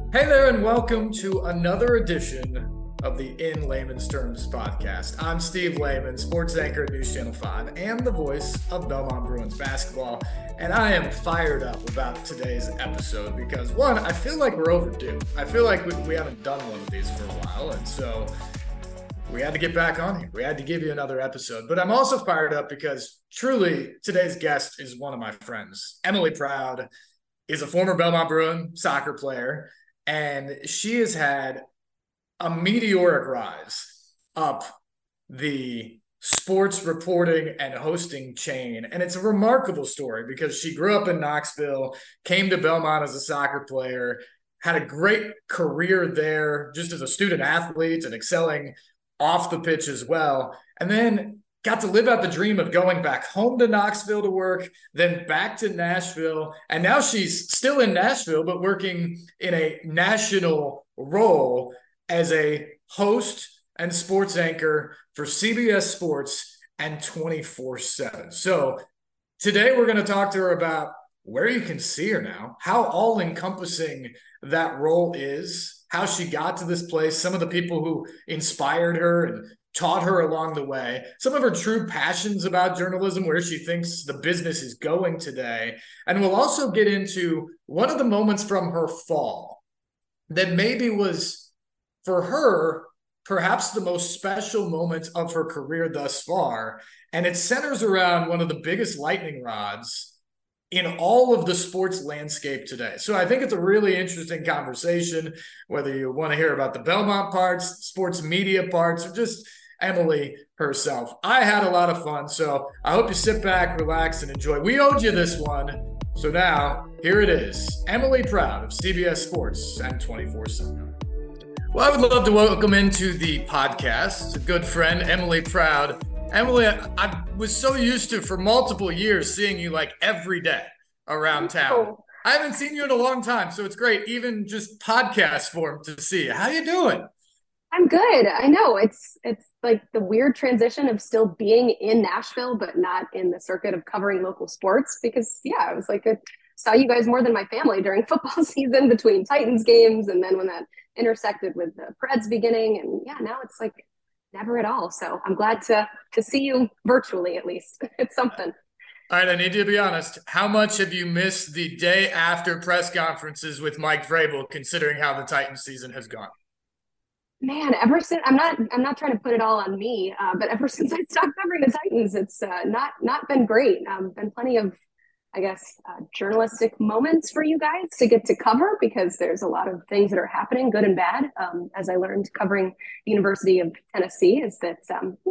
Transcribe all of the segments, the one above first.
Hey there, and welcome to another edition of the In Layman's Terms podcast. I'm Steve Layman, sports anchor at News Channel 5 and the voice of Belmont Bruins basketball. And I am fired up about today's episode because, one, I feel like we're overdue. I feel like we haven't done one of these for a while, and so we had to get back on here. We had to give you another episode. But I'm also fired up because truly today's guest is one of my friends. Emily Proud is a former Belmont Bruin soccer player, and she has had a meteoric rise up the sports reporting and hosting chain. And it's a remarkable story because she grew up in Knoxville, came to Belmont as a soccer player, had a great career there just as a student athlete and excelling off the pitch as well. And then got to live out the dream of going back home to Knoxville to work, then back to Nashville. And now she's still in Nashville, but working in a national role as a host and sports anchor for CBS Sports and 24/7. So today we're going to talk to her about where you can see her now, how all-encompassing that role is, how she got to this place, some of the people who inspired her and taught her along the way, some of her true passions about journalism, where she thinks the business is going today. And we'll also get into one of the moments from her fall that maybe was, for her, perhaps the most special moment of her career thus far. And it centers around one of the biggest lightning rods in all of the sports landscape today. So I think it's a really interesting conversation, whether you want to hear about the Belmont parts, sports media parts, or just Emily herself. I had a lot of fun, so I hope you sit back, relax, and enjoy. We owed you this one, so now here it is. Emily Proud of CBS Sports and 24/7. Well, I would love to welcome into the podcast a good friend, Emily Proud. Emily, I was so used to for multiple years seeing you like every day around town. I haven't seen you in a long time, so it's great, even just podcast form, to see you. How you doing? I'm good. I know it's like the weird transition of still being in Nashville, but not in the circuit of covering local sports. Because yeah, I was like, I saw you guys more than my family during football season between Titans games, and then when that intersected with the Preds beginning, and yeah, now it's like never at all. So I'm glad to see you virtually at least. It's something. All right, I need you to be honest. How much have you missed the day after press conferences with Mike Vrabel, considering how the Titans season has gone? Man, ever since I'm not trying to put it all on me, but ever since I stopped covering the Titans, it's not been great. Been plenty of, I guess, journalistic moments for you guys to get to cover because there's a lot of things that are happening, good and bad. As I learned covering the University of Tennessee, is that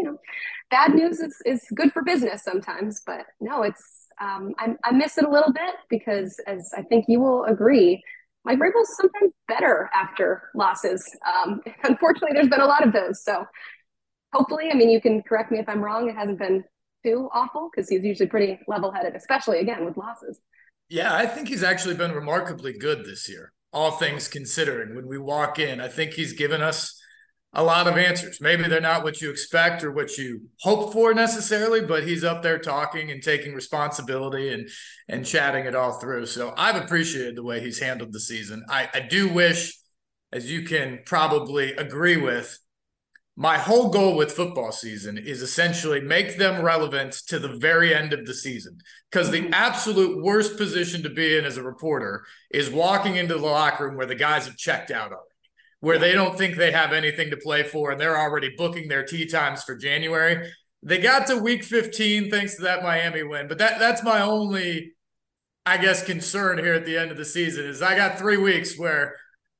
bad news is good for business sometimes, but no, it's I miss it a little bit because, as I think you will agree, Mike Vrabel's sometimes better after losses. Unfortunately, there's been a lot of those. So hopefully, I mean, you can correct me if I'm wrong. It hasn't been too awful because he's usually pretty level-headed, especially again with losses. Yeah, I think he's actually been remarkably good this year, all things considering. When we walk in, I think he's given us a lot of answers. Maybe they're not what you expect or what you hope for necessarily, but he's up there talking and taking responsibility and chatting it all through. So I've appreciated the way he's handled the season. I do wish, as you can probably agree with, my whole goal with football season is essentially make them relevant to the very end of the season. Because the absolute worst position to be in as a reporter is walking into the locker room where the guys have checked out already, where they don't think they have anything to play for and they're already booking their tee times for January. They got to week 15 thanks to that Miami win. But that's my only, I guess, concern here at the end of the season is I got 3 weeks where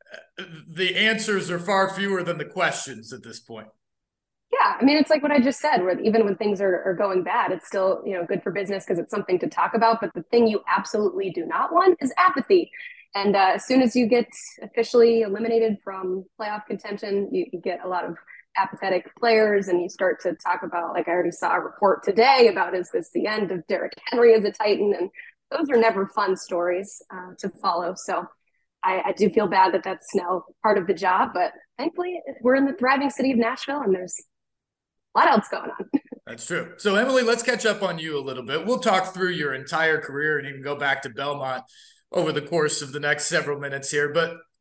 the answers are far fewer than the questions at this point. Yeah, I mean, it's like what I just said, where even when things are going bad, it's still, good for business because it's something to talk about. But the thing you absolutely do not want is apathy. And as soon as you get officially eliminated from playoff contention, you get a lot of apathetic players and you start to talk about, like I already saw a report today about, is this the end of Derrick Henry as a Titan? And those are never fun stories to follow. So I do feel bad that that's now part of the job, but thankfully we're in the thriving city of Nashville and there's a lot else going on. That's true. So, Emily, let's catch up on you a little bit. We'll talk through your entire career and even go back to Belmont over the course of the next several minutes here. But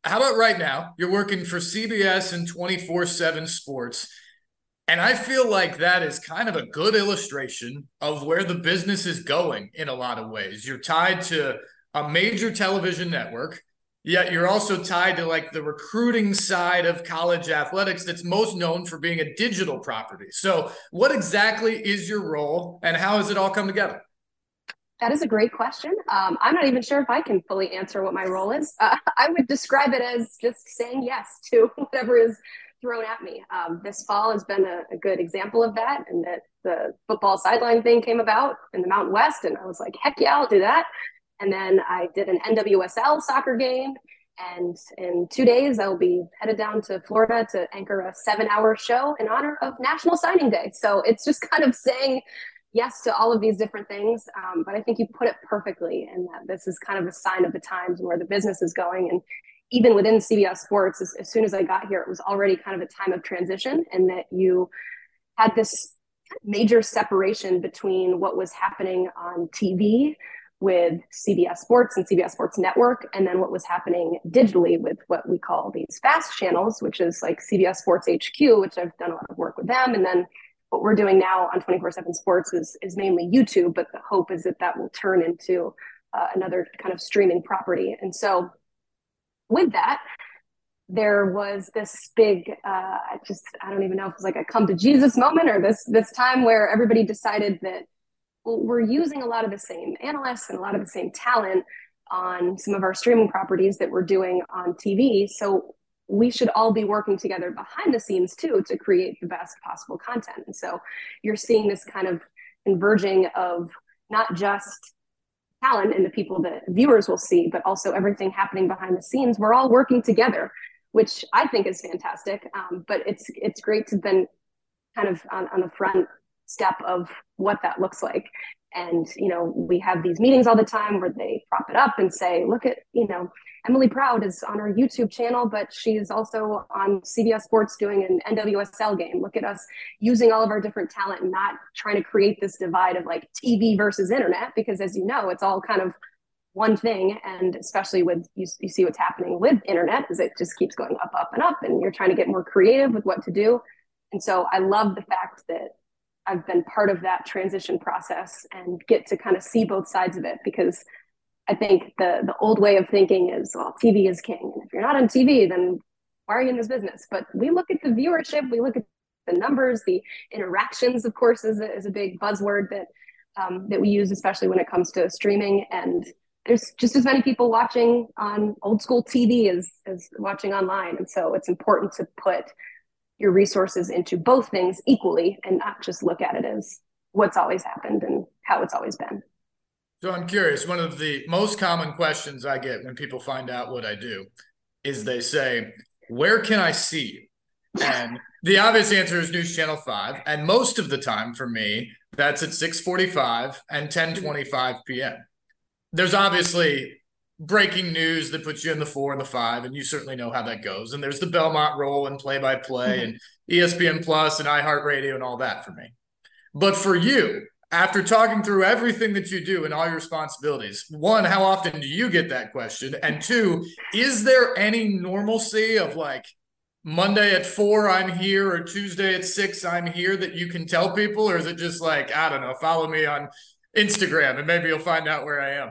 how about right now? You're working for CBS and 24/7 Sports. And I feel like that is kind of a good illustration of where the business is going in a lot of ways. You're tied to a major television network, yet you're also tied to like the recruiting side of college athletics that's most known for being a digital property. So, what exactly is your role and how has it all come together? That is a great question. I'm not even sure if I can fully answer what my role is. I would describe it as just saying yes to whatever is thrown at me. This fall has been a good example of that, and that the football sideline thing came about in the Mountain West, and I was like, heck yeah, I'll do that. And then I did an NWSL soccer game, and in 2 days, I'll be headed down to Florida to anchor a 7-hour show in honor of National Signing Day. So it's just kind of saying yes to all of these different things. But I think you put it perfectly, and that this is kind of a sign of the times and where the business is going. And even within CBS Sports, as soon as I got here, it was already kind of a time of transition, and that you had this major separation between what was happening on TV with CBS Sports and CBS Sports Network, and then what was happening digitally with what we call these fast channels, which is like CBS Sports HQ, which I've done a lot of work with them. And then what we're doing now on 24/7 Sports is mainly YouTube, but the hope is that that will turn into another kind of streaming property. And so with that, there was this big, I don't even know if it was like a come to Jesus moment, or this time where everybody decided that, well, we're using a lot of the same analysts and a lot of the same talent on some of our streaming properties that we're doing on TV. So we should all be working together behind the scenes too to create the best possible content. And so you're seeing this kind of converging of not just talent and the people that viewers will see, but also everything happening behind the scenes. We're all working together, which I think is fantastic. But it's great to then kind of on the front step of what that looks like. And, we have these meetings all the time where they prop it up and say, look at, Emily Proud is on our YouTube channel, but she's also on CBS Sports doing an NWSL game. Look at us using all of our different talent and not trying to create this divide of like TV versus internet, because as you know, it's all kind of one thing. And especially with, you see what's happening with internet is it just keeps going up, up and up, and you're trying to get more creative with what to do. And so I love the fact that I've been part of that transition process and get to kind of see both sides of it, because I think the old way of thinking is, well, TV is king. And if you're not on TV, then why are you in this business? But we look at the viewership, we look at the numbers, the interactions, of course, is a big buzzword that we use, especially when it comes to streaming. And there's just as many people watching on old school TV as watching online. And so it's important to put your resources into both things equally and not just look at it as what's always happened and how it's always been. So I'm curious, one of the most common questions I get when people find out what I do is they say, where can I see you? And the obvious answer is News Channel 5. And most of the time for me, that's at 6:45 and 10:25 p.m. There's obviously breaking news that puts you in the 4 and the 5, and you certainly know how that goes. And there's the Belmont roll and play-by-play and ESPN Plus and iHeartRadio and all that for me. But for you, after talking through everything that you do and all your responsibilities, one, how often do you get that question? And two, is there any normalcy of like Monday at 4, I'm here, or Tuesday at 6, I'm here, that you can tell people? Or is it just like, I don't know, follow me on Instagram and maybe you'll find out where I am?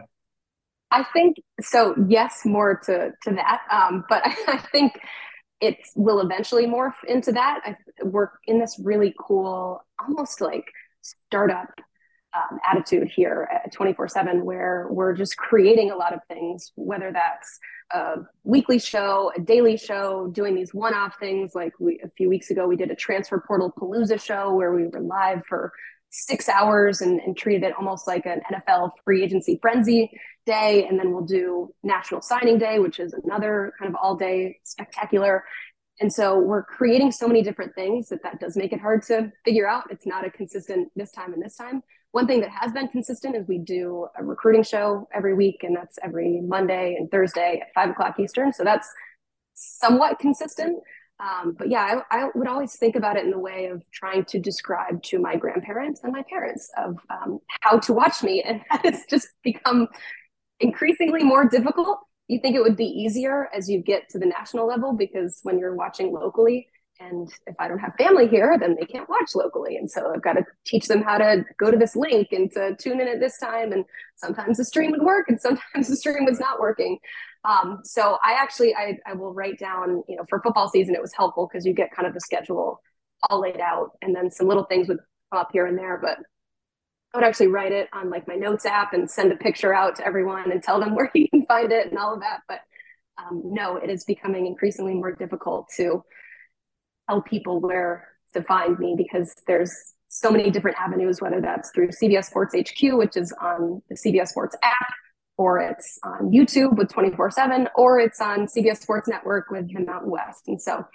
I think so. Yes, more to that. But I think it will eventually morph into that. We're in this really cool, almost like startup attitude here at 24/7, where we're just creating a lot of things, whether that's a weekly show, a daily show, doing these one-off things. Like a few weeks ago, we did a transfer portal palooza show where we were live for 6 hours and treated it almost like an NFL free agency frenzy day. And then we'll do National Signing Day, which is another kind of all day spectacular. And so we're creating so many different things that does make it hard to figure out. It's not a consistent this time and this time. One thing that has been consistent is we do a recruiting show every week, and that's every Monday and Thursday at 5 o'clock Eastern. So that's somewhat consistent. But yeah, I would always think about it in the way of trying to describe to my grandparents and my parents of how to watch me. And that has just become increasingly more difficult. you think it would be easier as you get to the national level, because when you're watching locally, and if I don't have family here, then they can't watch locally. And so I've got to teach them how to go to this link and to tune in at this time. And sometimes the stream would work and sometimes the stream was not working. So I will write down, for football season, it was helpful because you get kind of the schedule all laid out, and then some little things would come up here and there. But I would actually write it on like my notes app and send a picture out to everyone and tell them where you can find it and all of that. But no, it is becoming increasingly more difficult to tell people where to find me, because there's so many different avenues, whether that's through CBS Sports HQ, which is on the CBS Sports app, or it's on YouTube with 24/7, or it's on CBS Sports Network with the Mountain West. And so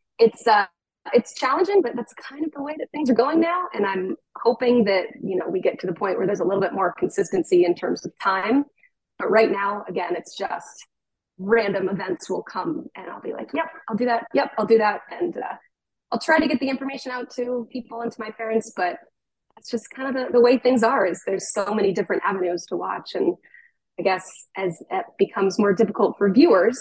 it's challenging, but that's kind of the way that things are going now. And I'm hoping that, we get to the point where there's a little bit more consistency in terms of time. But right now, again, it's just random events will come and I'll be like, yep, I'll do that. Yep, I'll do that. And I'll try to get the information out to people and to my parents, but that's just kind of the way things are, is there's so many different avenues to watch. And I guess as it becomes more difficult for viewers,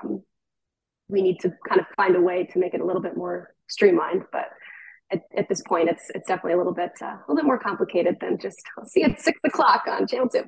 we need to kind of find a way to make it a little bit more streamlined. But at this point, it's definitely a little bit more complicated than just, I'll see at 6 o'clock on Channel 2.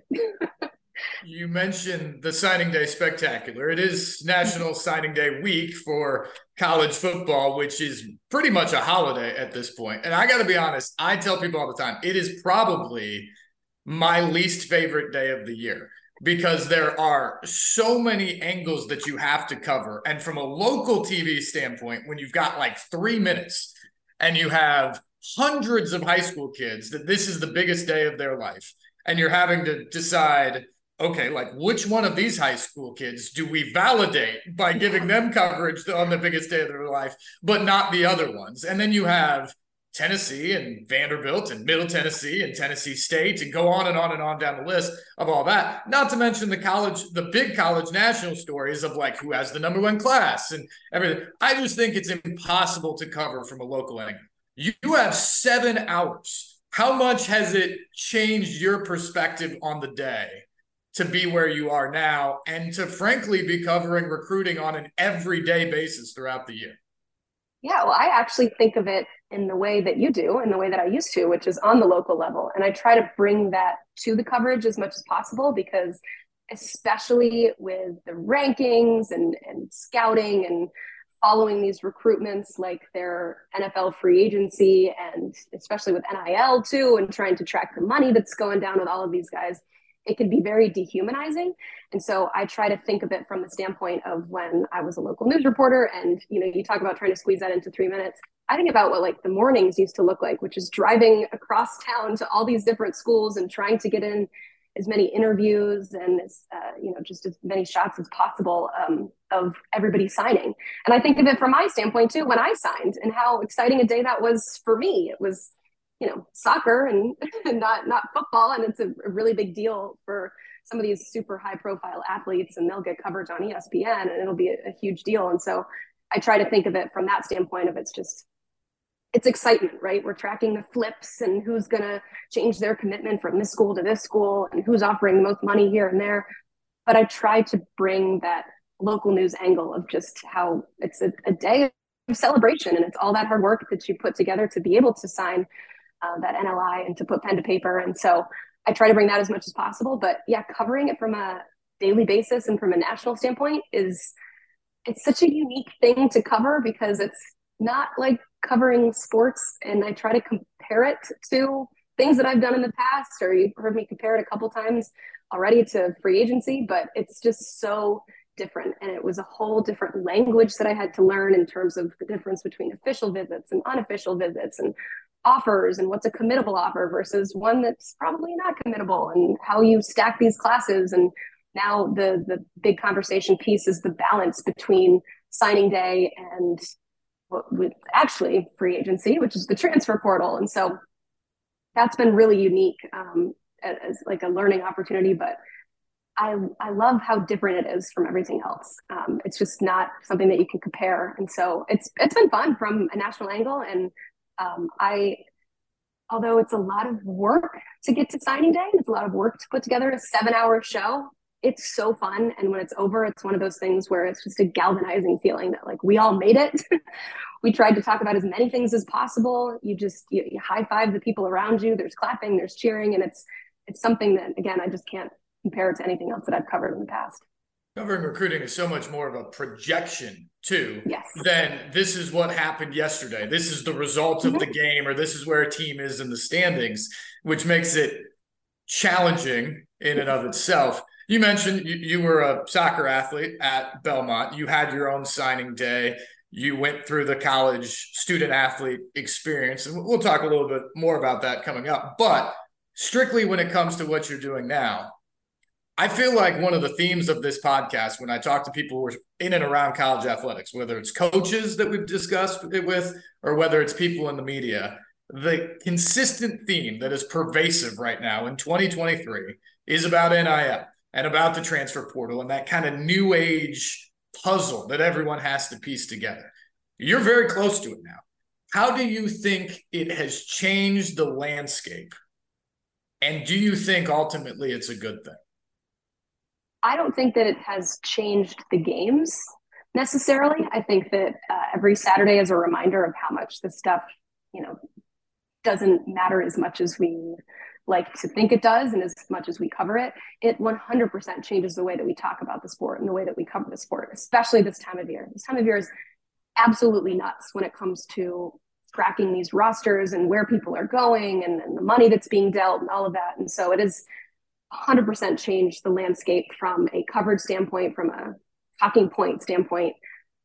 You mentioned the signing day spectacular. It is National Signing Day week for college football, which is pretty much a holiday at this point. And I got to be honest, I tell people all the time, it is probably my least favorite day of the year, because there are so many angles that you have to cover. And from a local TV standpoint, when you've got like 3 minutes and you have hundreds of high school kids that this is the biggest day of their life, and you're having to decide, okay, like which one of these high school kids do we validate by giving them coverage on the biggest day of their life, but not the other ones? And then you have Tennessee and Vanderbilt and Middle Tennessee and Tennessee State, and go on and on and on down the list of all that. Not to mention the big college national stories of like who has the number one class and everything. I just think it's impossible to cover from a local angle. You have 7 hours. How much has it changed your perspective on the day to be where you are now, and to frankly be covering recruiting on an everyday basis throughout the year? Yeah, well, I actually think of it in the way that you do, in the way that I used to, which is on the local level. And I try to bring that to the coverage as much as possible, because especially with the rankings and scouting and following these recruitments like their NFL free agency, and especially with NIL too, and trying to track the money that's going down with all of these guys, it can be very dehumanizing. And so I try to think of it from the standpoint of when I was a local news reporter, and you talk about trying to squeeze that into 3 minutes. I think about what like the mornings used to look like, which is driving across town to all these different schools and trying to get in as many interviews and just as many shots as possible of everybody signing. And I think of it from my standpoint too, when I signed, and how exciting a day that was for me. It was soccer and not football. And it's a really big deal for some of these super high profile athletes, and they'll get coverage on ESPN and it'll be a huge deal. And so I try to think of it from that standpoint of it's excitement, right? We're tracking the flips and who's going to change their commitment from this school to this school and who's offering the most money here and there. But I try to bring that local news angle of just how it's a day of celebration, and it's all that hard work that you put together to be able to sign that NLI and to put pen to paper. And so I try to bring that as much as possible. But yeah, covering it from a daily basis and from a national standpoint it's such a unique thing to cover, because it's not like covering sports. And I try to compare it to things that I've done in the past, or you've heard me compare it a couple times already to free agency, but it's just so different. And it was a whole different language that I had to learn in terms of the difference between official visits and unofficial visits, and offers, and what's a committable offer versus one that's probably not committable, and how you stack these classes. And now the big conversation piece is the balance between signing day and with actually free agency, which is the transfer portal. And so that's been really unique as like a learning opportunity. But I love how different it is from everything else. It's just not something that you can compare. And so it's been fun from a national angle. And although it's a lot of work to get to signing day, it's a lot of work to put together a 7-hour show, it's so fun. And when it's over, it's one of those things where it's just a galvanizing feeling that like we all made it. We tried to talk about as many things as possible. You high five the people around you. There's clapping, there's cheering, and it's something that, again, I just can't compare it to anything else that I've covered in the past. Covering recruiting is so much more of a projection too, yes, than this is what happened yesterday. This is the result of the game, or this is where a team is in the standings, which makes it challenging in and of itself. You mentioned you were a soccer athlete at Belmont. You had your own signing day. You went through the college student athlete experience, and we'll talk a little bit more about that coming up. But strictly when it comes to what you're doing now, I feel like one of the themes of this podcast, when I talk to people who are in and around college athletics, whether it's coaches that we've discussed it with, or whether it's people in the media, the consistent theme that is pervasive right now in 2023 is about NIL and about the transfer portal and that kind of new age puzzle that everyone has to piece together. You're very close to it now. How do you think it has changed the landscape? And do you think ultimately it's a good thing? I don't think that it has changed the games necessarily. I think that every Saturday is a reminder of how much this stuff, doesn't matter as much as we like to think it does and as much as we cover it. It 100% changes the way that we talk about the sport and the way that we cover the sport, especially this time of year. This time of year is absolutely nuts when it comes to tracking these rosters and where people are going and the money that's being dealt and all of that. And so it is 100% changed the landscape from a coverage standpoint, from a talking point standpoint.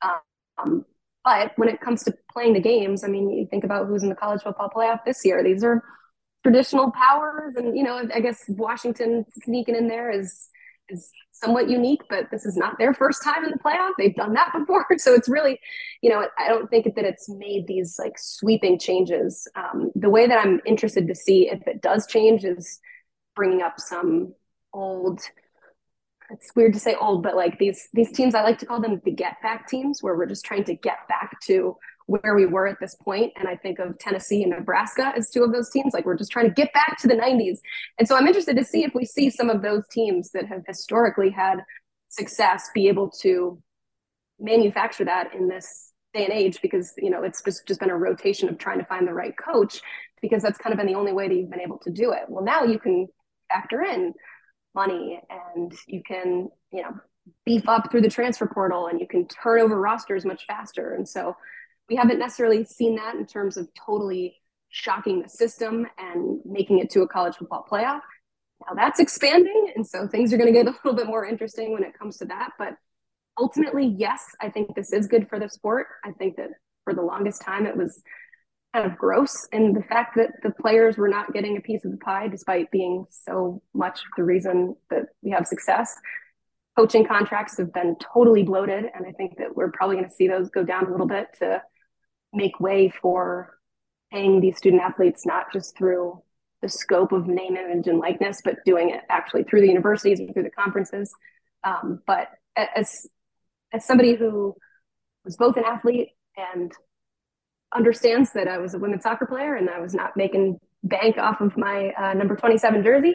But when it comes to playing the games, I mean, you think about who's in the college football playoff this year. These are traditional powers, and I guess Washington sneaking in there is somewhat unique, but this is not their first time in the playoff. They've done that before, so it's really, I don't think that it's made these like sweeping changes. The way that I'm interested to see if it does change is bringing up some old, it's weird to say old, but like these teams, I like to call them the get back teams, where we're just trying to get back to where we were at this point. And I think of Tennessee and Nebraska as two of those teams. Like we're just trying to get back to the 90s. And so I'm interested to see if we see some of those teams that have historically had success be able to manufacture that in this day and age, because it's just been a rotation of trying to find the right coach, because that's kind of been the only way that you've been able to do it. Well, now you can factor in money, and you can beef up through the transfer portal, and you can turn over rosters much faster. And so we haven't necessarily seen that in terms of totally shocking the system and making it to a college football playoff. Now that's expanding, and so things are going to get a little bit more interesting when it comes to that. But ultimately, yes, I think this is good for the sport. I think that for the longest time it was kind of gross, and the fact that the players were not getting a piece of the pie, despite being so much the reason that we have success. Coaching contracts have been totally bloated, and I think that we're probably going to see those go down a little bit to make way for paying these student athletes not just through the scope of name, image, and likeness, but doing it actually through the universities and through the conferences. But as somebody who was both an athlete and understands that I was a women's soccer player and I was not making bank off of my number 27 jersey,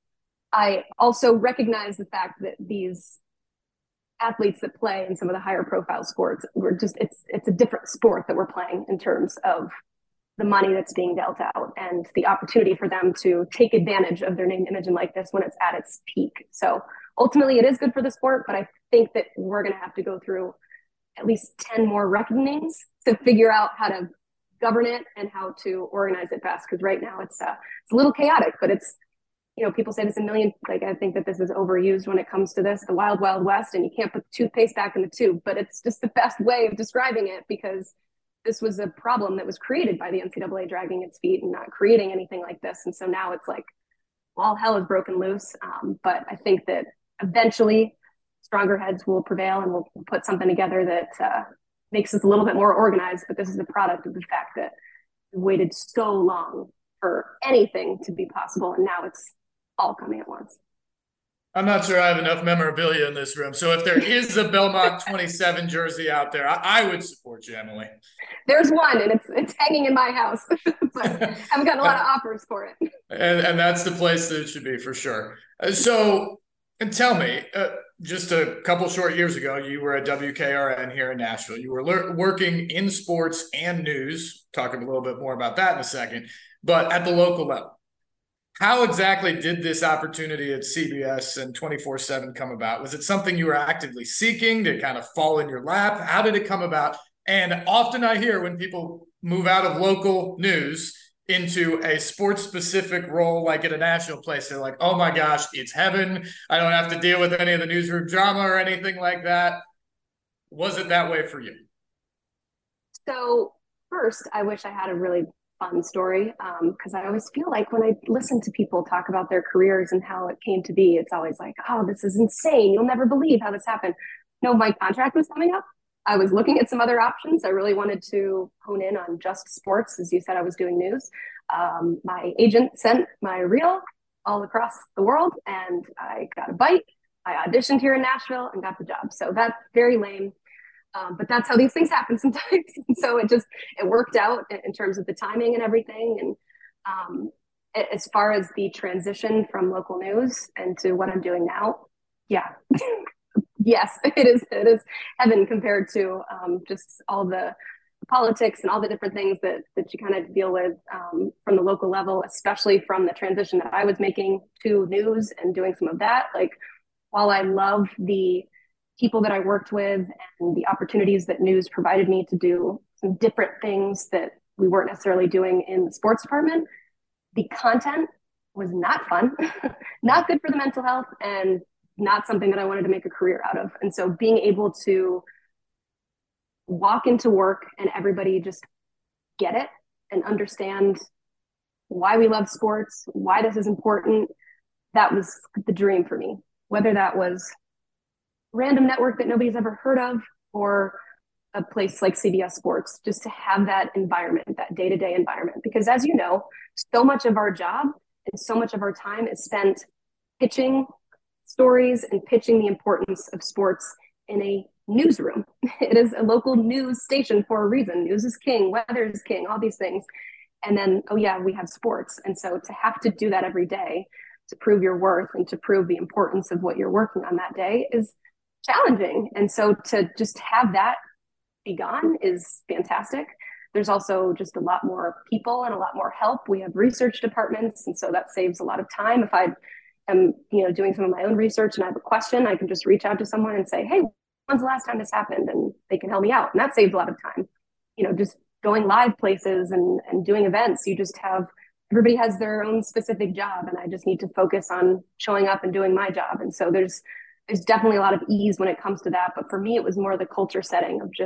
I also recognize the fact that these athletes that play in some of the higher profile sports, it's a different sport that we're playing in terms of the money that's being dealt out and the opportunity for them to take advantage of their name, image, and likeness when it's at its peak. So ultimately it is good for the sport, but I think that we're going to have to go through at least 10 more reckonings to figure out how to govern it and how to organize it best. Because right now it's a little chaotic, but it's, people say this a million, like I think that this is overused when it comes to this, the wild, wild west, and you can't put the toothpaste back in the tube, but it's just the best way of describing it, because this was a problem that was created by the NCAA dragging its feet and not creating anything like this. And so now it's like, all hell is broken loose. But I think that eventually stronger heads will prevail, and we'll put something together that makes us a little bit more organized. But this is a product of the fact that we waited so long for anything to be possible, and now it's all coming at once. I'm not sure I have enough memorabilia in this room. So if there is a Belmont 27 jersey out there, I would support you, Emily. There's one, and it's hanging in my house, but I haven't gotten a lot of offers for it. And that's the place that it should be, for sure. So And tell me, just a couple short years ago, you were at WKRN here in Nashville. You were working in sports and news. Talking a little bit more about that in a second, but at the local level. How exactly did this opportunity at CBS and 24/7 come about? Was it something you were actively seeking to kind of fall in your lap? How did it come about? And often I hear when people move out of local news into a sports specific role, like at a national place, they're like, oh my gosh, it's heaven. I don't have to deal with any of the newsroom drama or anything like that. Was it that way for you? So first, I wish I had a really fun story because I always feel like when I listen to people talk about their careers and how it came to be, it's always like, oh, this is insane. You'll never believe how this happened. No, my contract was coming up. I was looking at some other options. I really wanted to hone in on just sports. As you said, I was doing news. My agent sent my reel all across the world and I got a bite. I auditioned here in Nashville and got the job. So that's very lame. But that's how these things happen sometimes. And so it worked out in terms of the timing and everything. And as far as the transition from local news and to what I'm doing now, yeah, yes, it is heaven compared to just all the politics and all the different things that you kind of deal with from the local level, especially from the transition that I was making to news and doing some of that. Like, while I love the people that I worked with and the opportunities that news provided me to do some different things that we weren't necessarily doing in the sports department, the content was not fun, not good for the mental health, and not something that I wanted to make a career out of. And so being able to walk into work and everybody just get it and understand why we love sports, why this is important, that was the dream for me. Whether that was random network that nobody's ever heard of or a place like CBS Sports, just to have that environment, that day-to-day environment. Because as you know, so much of our job and so much of our time is spent pitching stories and pitching the importance of sports in a newsroom. It is a local news station for a reason. News is king, weather is king, all these things. And then, oh yeah, we have sports. And so to have to do that every day to prove your worth and to prove the importance of what you're working on that day is challenging. And so to just have that be gone is fantastic. There's also just a lot more people and a lot more help. We have research departments, and so that saves a lot of time. If I am, doing some of my own research and I have a question, I can just reach out to someone and say, "Hey, when's the last time this happened?" And they can help me out, and that saves a lot of time. Just going live places and doing events. You just have everybody has their own specific job, and I just need to focus on showing up and doing my job. And so there's definitely a lot of ease when it comes to that. But for me, it was more the culture setting of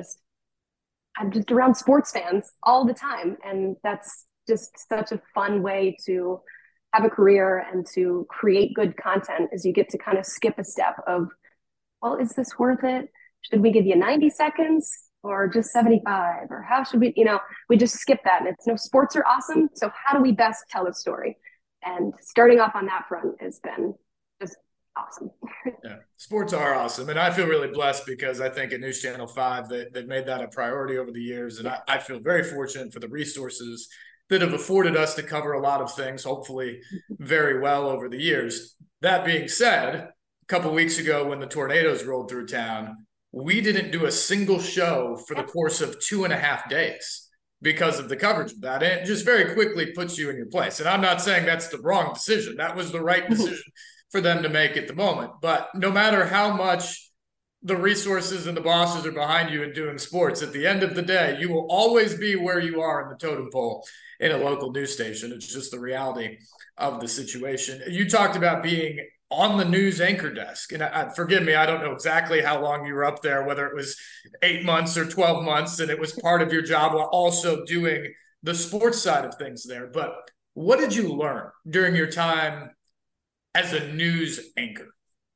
I'm just around sports fans all the time. And that's just such a fun way to have a career and to create good content as you get to kind of skip a step of, well, is this worth it? Should we give you 90 seconds or just 75? Or how should we just skip that. And it's sports are awesome. So how do we best tell a story? And starting off on that front has been just awesome. Yeah, sports are awesome. And I feel really blessed because I think at News Channel 5, they've made that a priority over the years. And I feel very fortunate for the resources that have afforded us to cover a lot of things, hopefully very well over the years. That being said, a couple of weeks ago when the tornadoes rolled through town, we didn't do a single show for the course of 2.5 days because of the coverage of that. And it just very quickly puts you in your place. And I'm not saying that's the wrong decision. That was the right decision for them to make at the moment. But no matter how much the resources and the bosses are behind you in doing sports, at the end of the day, you will always be where you are in the totem pole in a local news station. It's just the reality of the situation. You talked about being on the news anchor desk. And forgive me, I don't know exactly how long you were up there, whether it was 8 months or 12 months, and it was part of your job while also doing the sports side of things there. But what did you learn during your time as a news anchor?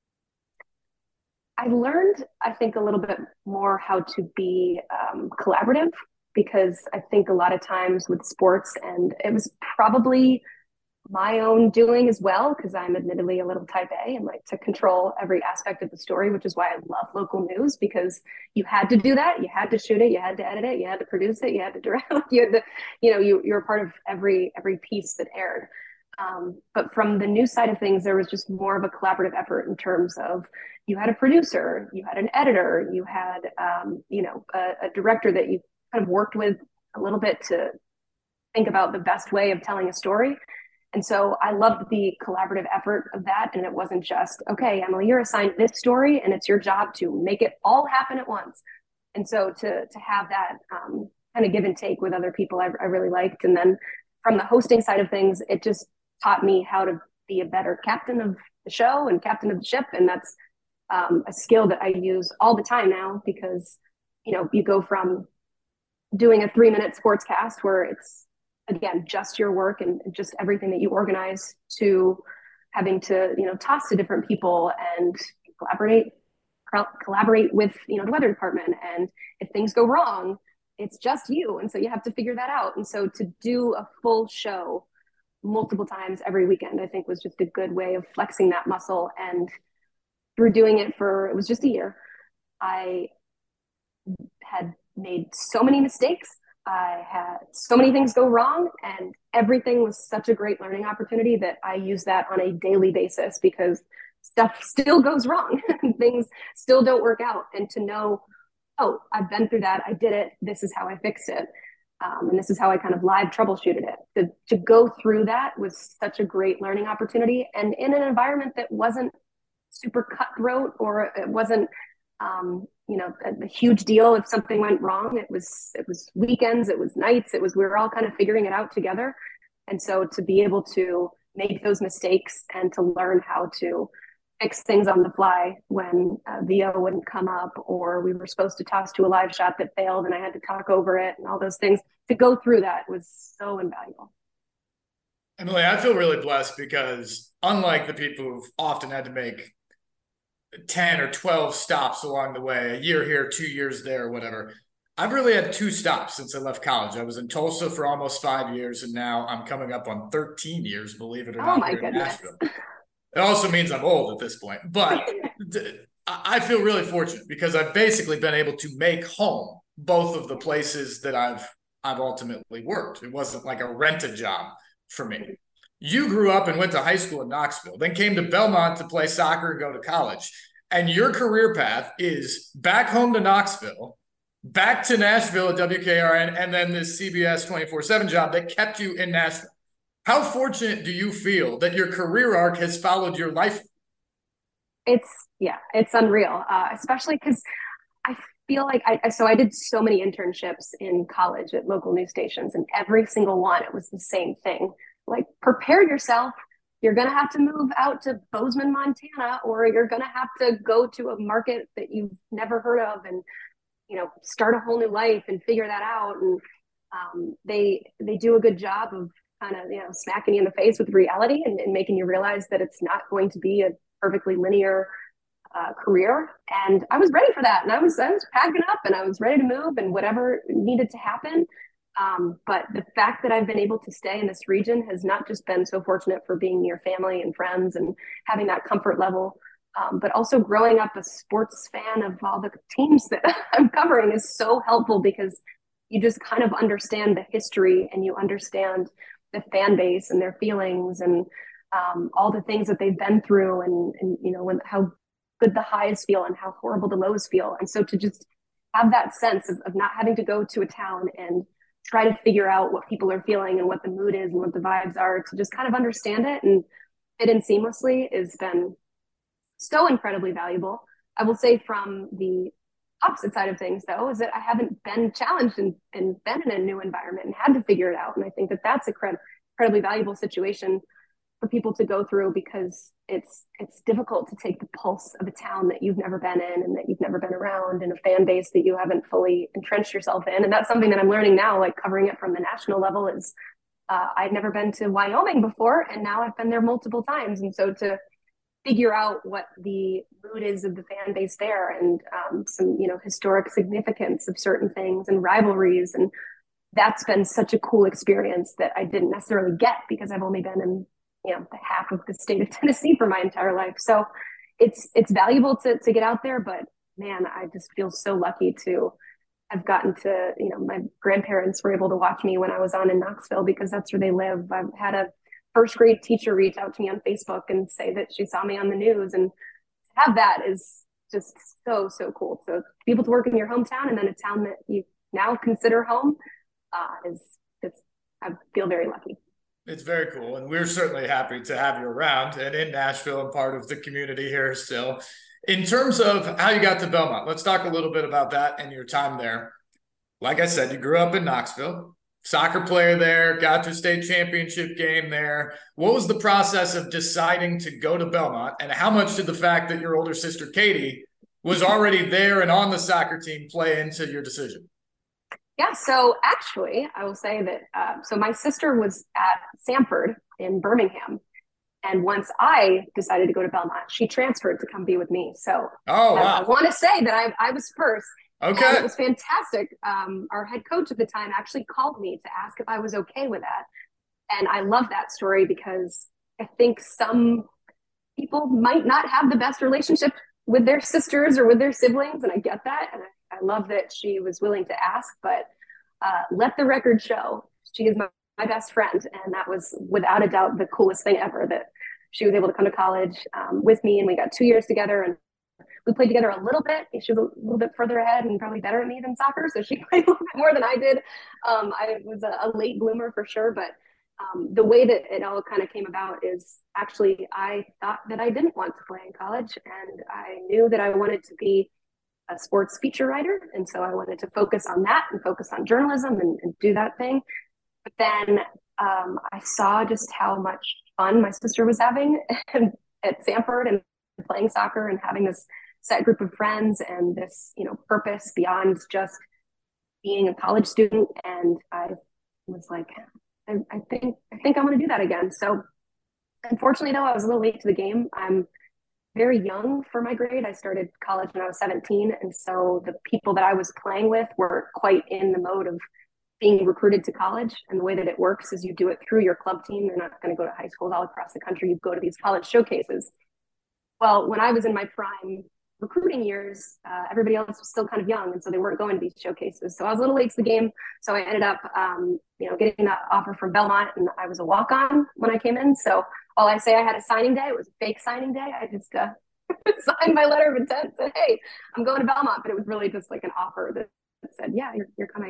I learned, I think, a little bit more how to be collaborative, because I think a lot of times with sports, and it was probably my own doing as well, because I'm admittedly a little type A and like to control every aspect of the story, which is why I love local news, because you had to do that. You had to shoot it. You had to edit it. You had to produce it. You had to direct. You had to, you're part of every piece that aired. But from the news side of things, there was just more of a collaborative effort in terms of you had a producer, you had an editor, you had, a director that you kind of worked with a little bit to think about the best way of telling a story. And so I loved the collaborative effort of that. And it wasn't just, okay, Emily, you're assigned this story and it's your job to make it all happen at once. And so to have that kind of give and take with other people, I really liked. And then from the hosting side of things, it just taught me how to be a better captain of the show and captain of the ship. And that's a skill that I use all the time now because, you go from doing a 3-minute sportscast where it's, again, just your work and just everything that you organize to having to, toss to different people and collaborate with, the weather department. And if things go wrong, it's just you. And so you have to figure that out. And so to do a full show multiple times every weekend, I think was just a good way of flexing that muscle. And through doing it it was just a year, I had made so many mistakes. I had so many things go wrong, and everything was such a great learning opportunity that I use that on a daily basis because stuff still goes wrong. Things still don't work out. And to know, oh, I've been through that. I did it. This is how I fixed it. And this is how I kind of live troubleshooted it. To go through that was such a great learning opportunity. And in an environment that wasn't super cutthroat or it wasn't, a huge deal if something went wrong. It was weekends, it was nights, we were all kind of figuring it out together. And so to be able to make those mistakes and to learn how to fix things on the fly when VO wouldn't come up or we were supposed to toss to a live shot that failed and I had to talk over it and all those things, to go through that was so invaluable. Emily, I feel really blessed because unlike the people who've often had to make 10 or 12 stops along the way, a year here, 2 years there, whatever, I've really had 2 stops since I left college. I was in Tulsa for almost 5 years, and now I'm coming up on 13 years, believe it or not, here in Nashville. It also means I'm old at this point, but I feel really fortunate because I've basically been able to make home both of the places that I've ultimately worked. It wasn't like a rented job for me. You grew up and went to high school in Knoxville, then came to Belmont to play soccer and go to college. And your career path is back home to Knoxville, back to Nashville at WKRN, and then this CBS 24/7 job that kept you in Nashville. How fortunate do you feel that your career arc has followed your life? It's unreal, especially because I feel like I did so many internships in college at local news stations, and every single one, it was the same thing. Like, prepare yourself. You're going to have to move out to Bozeman, Montana, or you're going to have to go to a market that you've never heard of and, start a whole new life and figure that out. And they do a good job of kind of, smacking you in the face with reality and making you realize that it's not going to be a perfectly linear career. And I was ready for that. And I was packing up and I was ready to move and whatever needed to happen. But the fact that I've been able to stay in this region has not just been so fortunate for being near family and friends and having that comfort level, but also growing up a sports fan of all the teams that I'm covering is so helpful because you just kind of understand the history and you understand the fan base and their feelings and all the things that they've been through and how good the highs feel and how horrible the lows feel. And so to just have that sense of not having to go to a town and try to figure out what people are feeling and what the mood is and what the vibes are, to just kind of understand it and fit in seamlessly has been so incredibly valuable. I will say from the opposite side of things, though, is that I haven't been challenged and been in a new environment and had to figure it out. And I think that that's incredibly valuable situation for people to go through because it's difficult to take the pulse of a town that you've never been in and that you've never been around and a fan base that you haven't fully entrenched yourself in. And that's something that I'm learning now, like covering it from the national level is I'd never been to Wyoming before and now I've been there multiple times. And so to figure out what the mood is of the fan base there and some, historic significance of certain things and rivalries. And that's been such a cool experience that I didn't necessarily get because I've only been in the half of the state of Tennessee for my entire life. So it's valuable to get out there, but man, I just feel so lucky to have gotten to, my grandparents were able to watch me when I was on in Knoxville because that's where they live. I've had a first grade teacher reach out to me on Facebook and say that she saw me on the news, and to have that is just so, so cool. So to be able to work in your hometown and then a town that you now consider home I feel very lucky. It's very cool. And we're certainly happy to have you around and in Nashville and part of the community here still. In terms of how you got to Belmont, let's talk a little bit about that and your time there. Like I said, you grew up in Knoxville, soccer player there, got to a state championship game there. What was the process of deciding to go to Belmont, and how much did the fact that your older sister Katie was already there and on the soccer team play into your decision? Yeah, so actually, I will say that so my sister was at Samford in Birmingham. And once I decided to go to Belmont, she transferred to come be with me. So I want to say that I was first. Okay. And it was fantastic. Our head coach at the time actually called me to ask if I was okay with that. And I love that story because I think some people might not have the best relationship with their sisters or with their siblings. And I get that. And I love that she was willing to ask, but let the record show she is my best friend. And that was without a doubt the coolest thing ever, that she was able to come to college with me, and we got 2 years together, and we played together a little bit. She was a little bit further ahead and probably better at me than soccer, so she played a little bit more than I did. I was a late bloomer for sure, but the way that it all kind of came about is actually I thought that I didn't want to play in college, and I knew that I wanted to be a sports feature writer, and so I wanted to focus on that and focus on journalism and do that thing. But then I saw just how much fun my sister was having at Samford and playing soccer and having this set group of friends and this, purpose beyond just being a college student. And I was like, I think I want to do that again. So unfortunately, though, I was a little late to the game. I'm very young for my grade. I started college when I was 17. And so the people that I was playing with were quite in the mode of being recruited to college. And the way that it works is you do it through your club team. They're not going to go to high schools all across the country. You go to these college showcases. Well, when I was in my prime recruiting years, everybody else was still kind of young, and so they weren't going to these showcases. So I was a little late to the game. So I ended up, getting that offer from Belmont, and I was a walk-on when I came in. So while I say I had a signing day, it was a fake signing day. I just signed my letter of intent, said, "Hey, I'm going to Belmont," but it was really just like an offer that said, "Yeah, you're coming."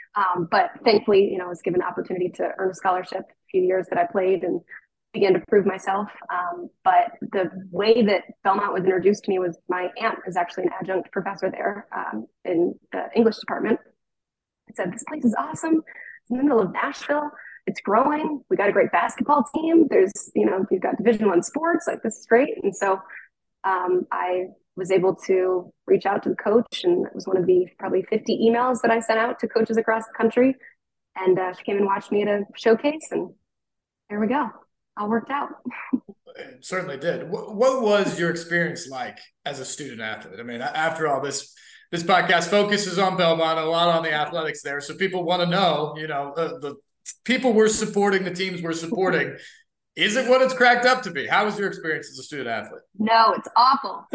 But thankfully, I was given an opportunity to earn a scholarship a few years that I played and began to prove myself. But the way that Belmont was introduced to me was my aunt is actually an adjunct professor there in the English department. I said, "This place is awesome. It's in the middle of Nashville. It's growing. We got a great basketball team. There's, we've got Division I sports. Like, this is great." And so I was able to reach out to the coach, and it was one of the probably 50 emails that I sent out to coaches across the country. And she came and watched me at a showcase, and there we go. All worked out. It certainly did. What was your experience like as a student athlete? I mean, after all, this podcast focuses on Belmont, a lot on the athletics there. So people want to know, the people we're supporting, the teams we're supporting, is it what it's cracked up to be? How was your experience as a student athlete? No, it's awful.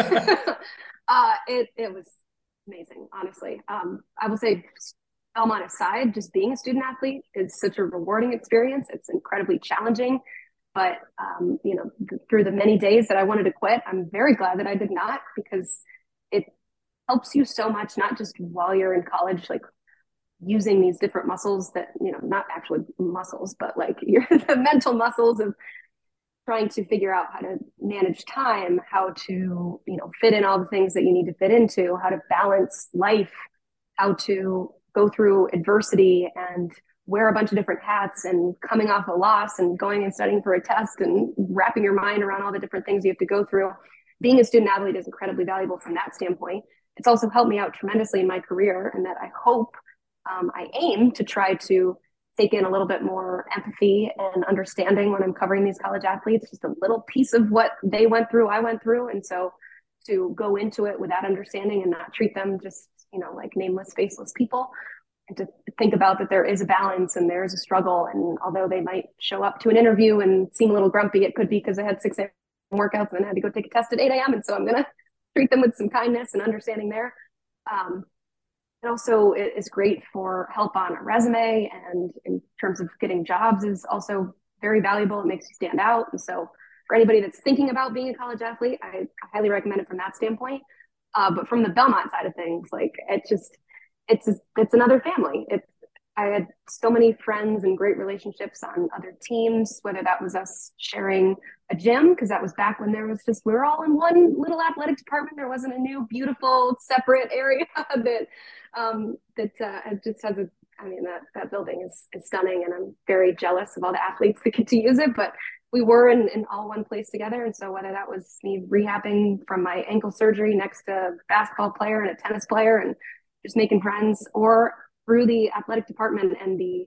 It was amazing, honestly. I will say, Belmont aside, just being a student athlete is such a rewarding experience. It's incredibly challenging, but through the many days that I wanted to quit, I'm very glad that I did not, because it helps you so much, not just while you're in college, like using these different muscles that, not actually muscles, but like the mental muscles of trying to figure out how to manage time, how to, fit in all the things that you need to fit into, how to balance life, how to go through adversity and wear a bunch of different hats, and coming off a loss and going and studying for a test and wrapping your mind around all the different things you have to go through. Being a student athlete is incredibly valuable from that standpoint. It's also helped me out tremendously in my career, and that I hope I aim to try to take in a little bit more empathy and understanding when I'm covering these college athletes, just a little piece of what they went through, I went through. And so to go into it with that understanding and not treat them just, like nameless, faceless people, and to think about that there is a balance and there's a struggle. And although they might show up to an interview and seem a little grumpy, it could be because they had 6 a.m. workouts and then had to go take a test at 8 a.m. And so I'm going to treat them with some kindness and understanding there. And also it is great for help on a resume, and in terms of getting jobs is also very valuable. It makes you stand out. And so for anybody that's thinking about being a college athlete, I highly recommend it from that standpoint. But from the Belmont side of things, like it's another family. I had so many friends and great relationships on other teams, whether that was us sharing a gym, because that was back when there was just, we were all in one little athletic department. There wasn't a new, beautiful, separate area that just has a, I mean, that building is stunning, and I'm very jealous of all the athletes that get to use it, but we were in all one place together. And so whether that was me rehabbing from my ankle surgery next to a basketball player and a tennis player and just making friends, or through the athletic department and the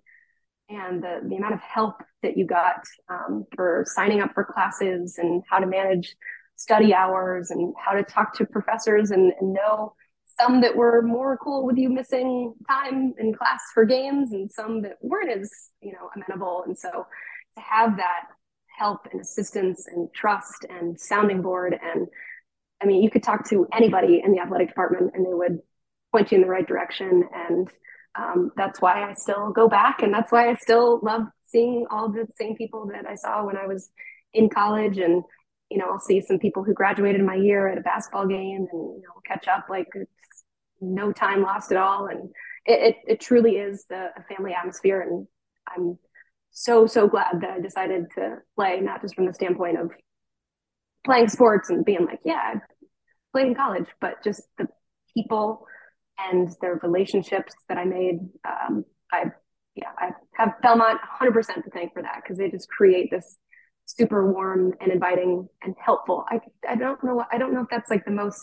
amount of help that you got for signing up for classes and how to manage study hours and how to talk to professors and know some that were more cool with you missing time in class for games and some that weren't as, amenable. And so to have that help and assistance and trust and sounding board, and I mean, you could talk to anybody in the athletic department and they would point you in the right direction. And that's why I still go back, and that's why I still love seeing all the same people that I saw when I was in college. And I'll see some people who graduated my year at a basketball game, and we'll catch up like it's no time lost at all. And it truly is a family atmosphere, and I'm so glad that I decided to play, not just from the standpoint of playing sports and being like, yeah, I played in college, but just the people and their relationships that I made. I have Belmont 100% to thank for that, because they just create this super warm and inviting and helpful. I don't know if that's like the most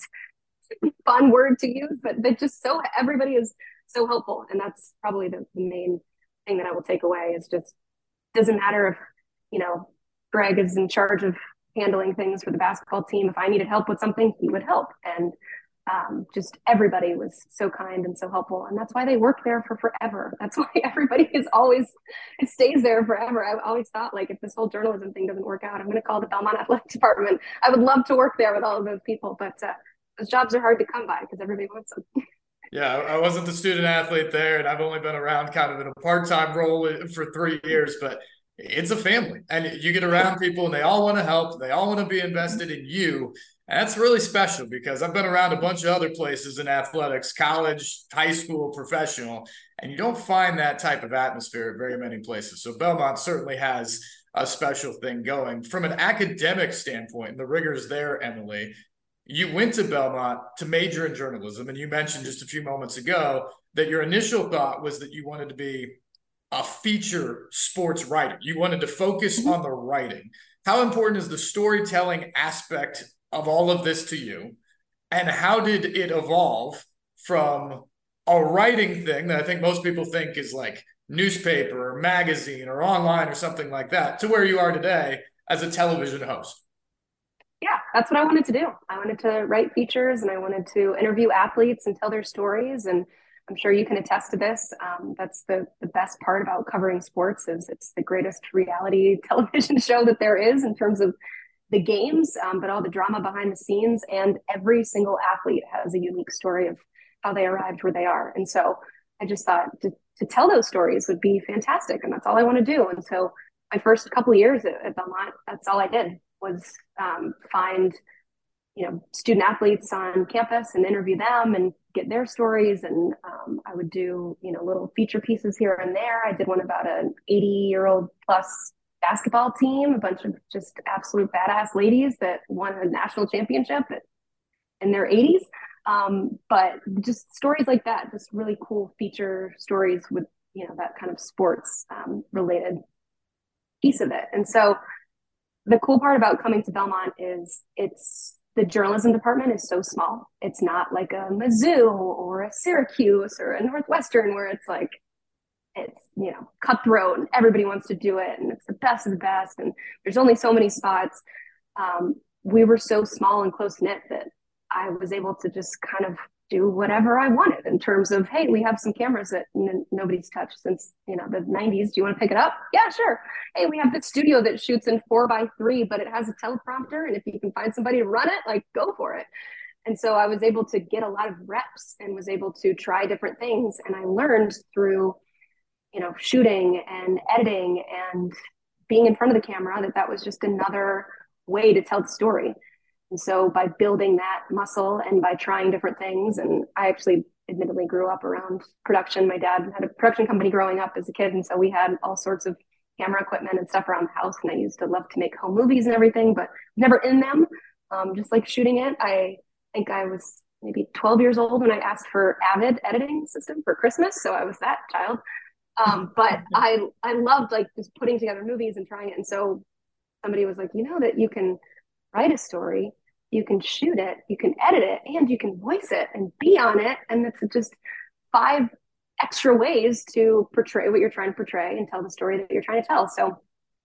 fun word to use, but they just everybody is so helpful, and that's probably the main thing that I will take away. Is just, doesn't matter if Greg is in charge of handling things for the basketball team. If I needed help with something, he would help. And just everybody was so kind and so helpful, and that's why they work there for forever. That's why everybody it stays there forever. I've always thought, like, if this whole journalism thing doesn't work out, I'm going to call the Belmont Athletic Department. I would love to work there with all of those people, but those jobs are hard to come by because everybody wants them. Yeah, I wasn't the student athlete there, and I've only been around kind of in a part-time role for 3 years, but it's a family, and you get around people and they all want to help. They all want to be invested in you. And that's really special, because I've been around a bunch of other places in athletics, college, high school, professional, and you don't find that type of atmosphere at very many places. So Belmont certainly has a special thing going. From an academic standpoint, and the rigors there, Emily, you went to Belmont to major in journalism, and you mentioned just a few moments ago that your initial thought was that you wanted to be a feature sports writer. You wanted to focus on the writing. How important is the storytelling aspect of all of this to you? And how did it evolve from a writing thing that I think most people think is like newspaper or magazine or online or something like that, to where you are today as a television host? Yeah, that's what I wanted to do. I wanted to write features, and I wanted to interview athletes and tell their stories. And I'm sure you can attest to this. That's the best part about covering sports, is it's the greatest reality television show that there is in terms of the games, but all the drama behind the scenes, and every single athlete has a unique story of how they arrived where they are. And so I just thought to tell those stories would be fantastic, and that's all I want to do. And so my first couple of years at Belmont, that's all I did was find student athletes on campus and interview them and get their stories. And I would do little feature pieces here and there. I did one about an 80-year-old plus basketball team, a bunch of just absolute badass ladies that won a national championship in their 80s. But just stories like that, just really cool feature stories with that kind of sports related piece of it. And so the cool part about coming to Belmont is the journalism department is so small. It's not like a Mizzou or a Syracuse or a Northwestern, where it's like, it's cutthroat and everybody wants to do it and it's the best of the best and there's only so many spots. We were so small and close knit that I was able to just kind of do whatever I wanted in terms of, hey, we have some cameras that nobody's touched since the 90s. Do you want to pick it up? Yeah, sure. Hey, we have this studio that shoots in 4:3, but it has a teleprompter, and if you can find somebody to run it, like, go for it. And so I was able to get a lot of reps and was able to try different things. And I learned through shooting and editing and being in front of the camera, that was just another way to tell the story. And so by building that muscle and by trying different things, and I actually admittedly grew up around production. My dad had a production company growing up as a kid. And so we had all sorts of camera equipment and stuff around the house. And I used to love to make home movies and everything, but never in them. Just like shooting it. I think I was maybe 12 years old when I asked for Avid editing system for Christmas. So I was that child. But I loved like just putting together movies and trying it. And so somebody was like, you know, that you can write a story, you can shoot it, you can edit it, and you can voice it and be on it. And it's just 5 extra ways to portray what you're trying to portray and tell the story that you're trying to tell. So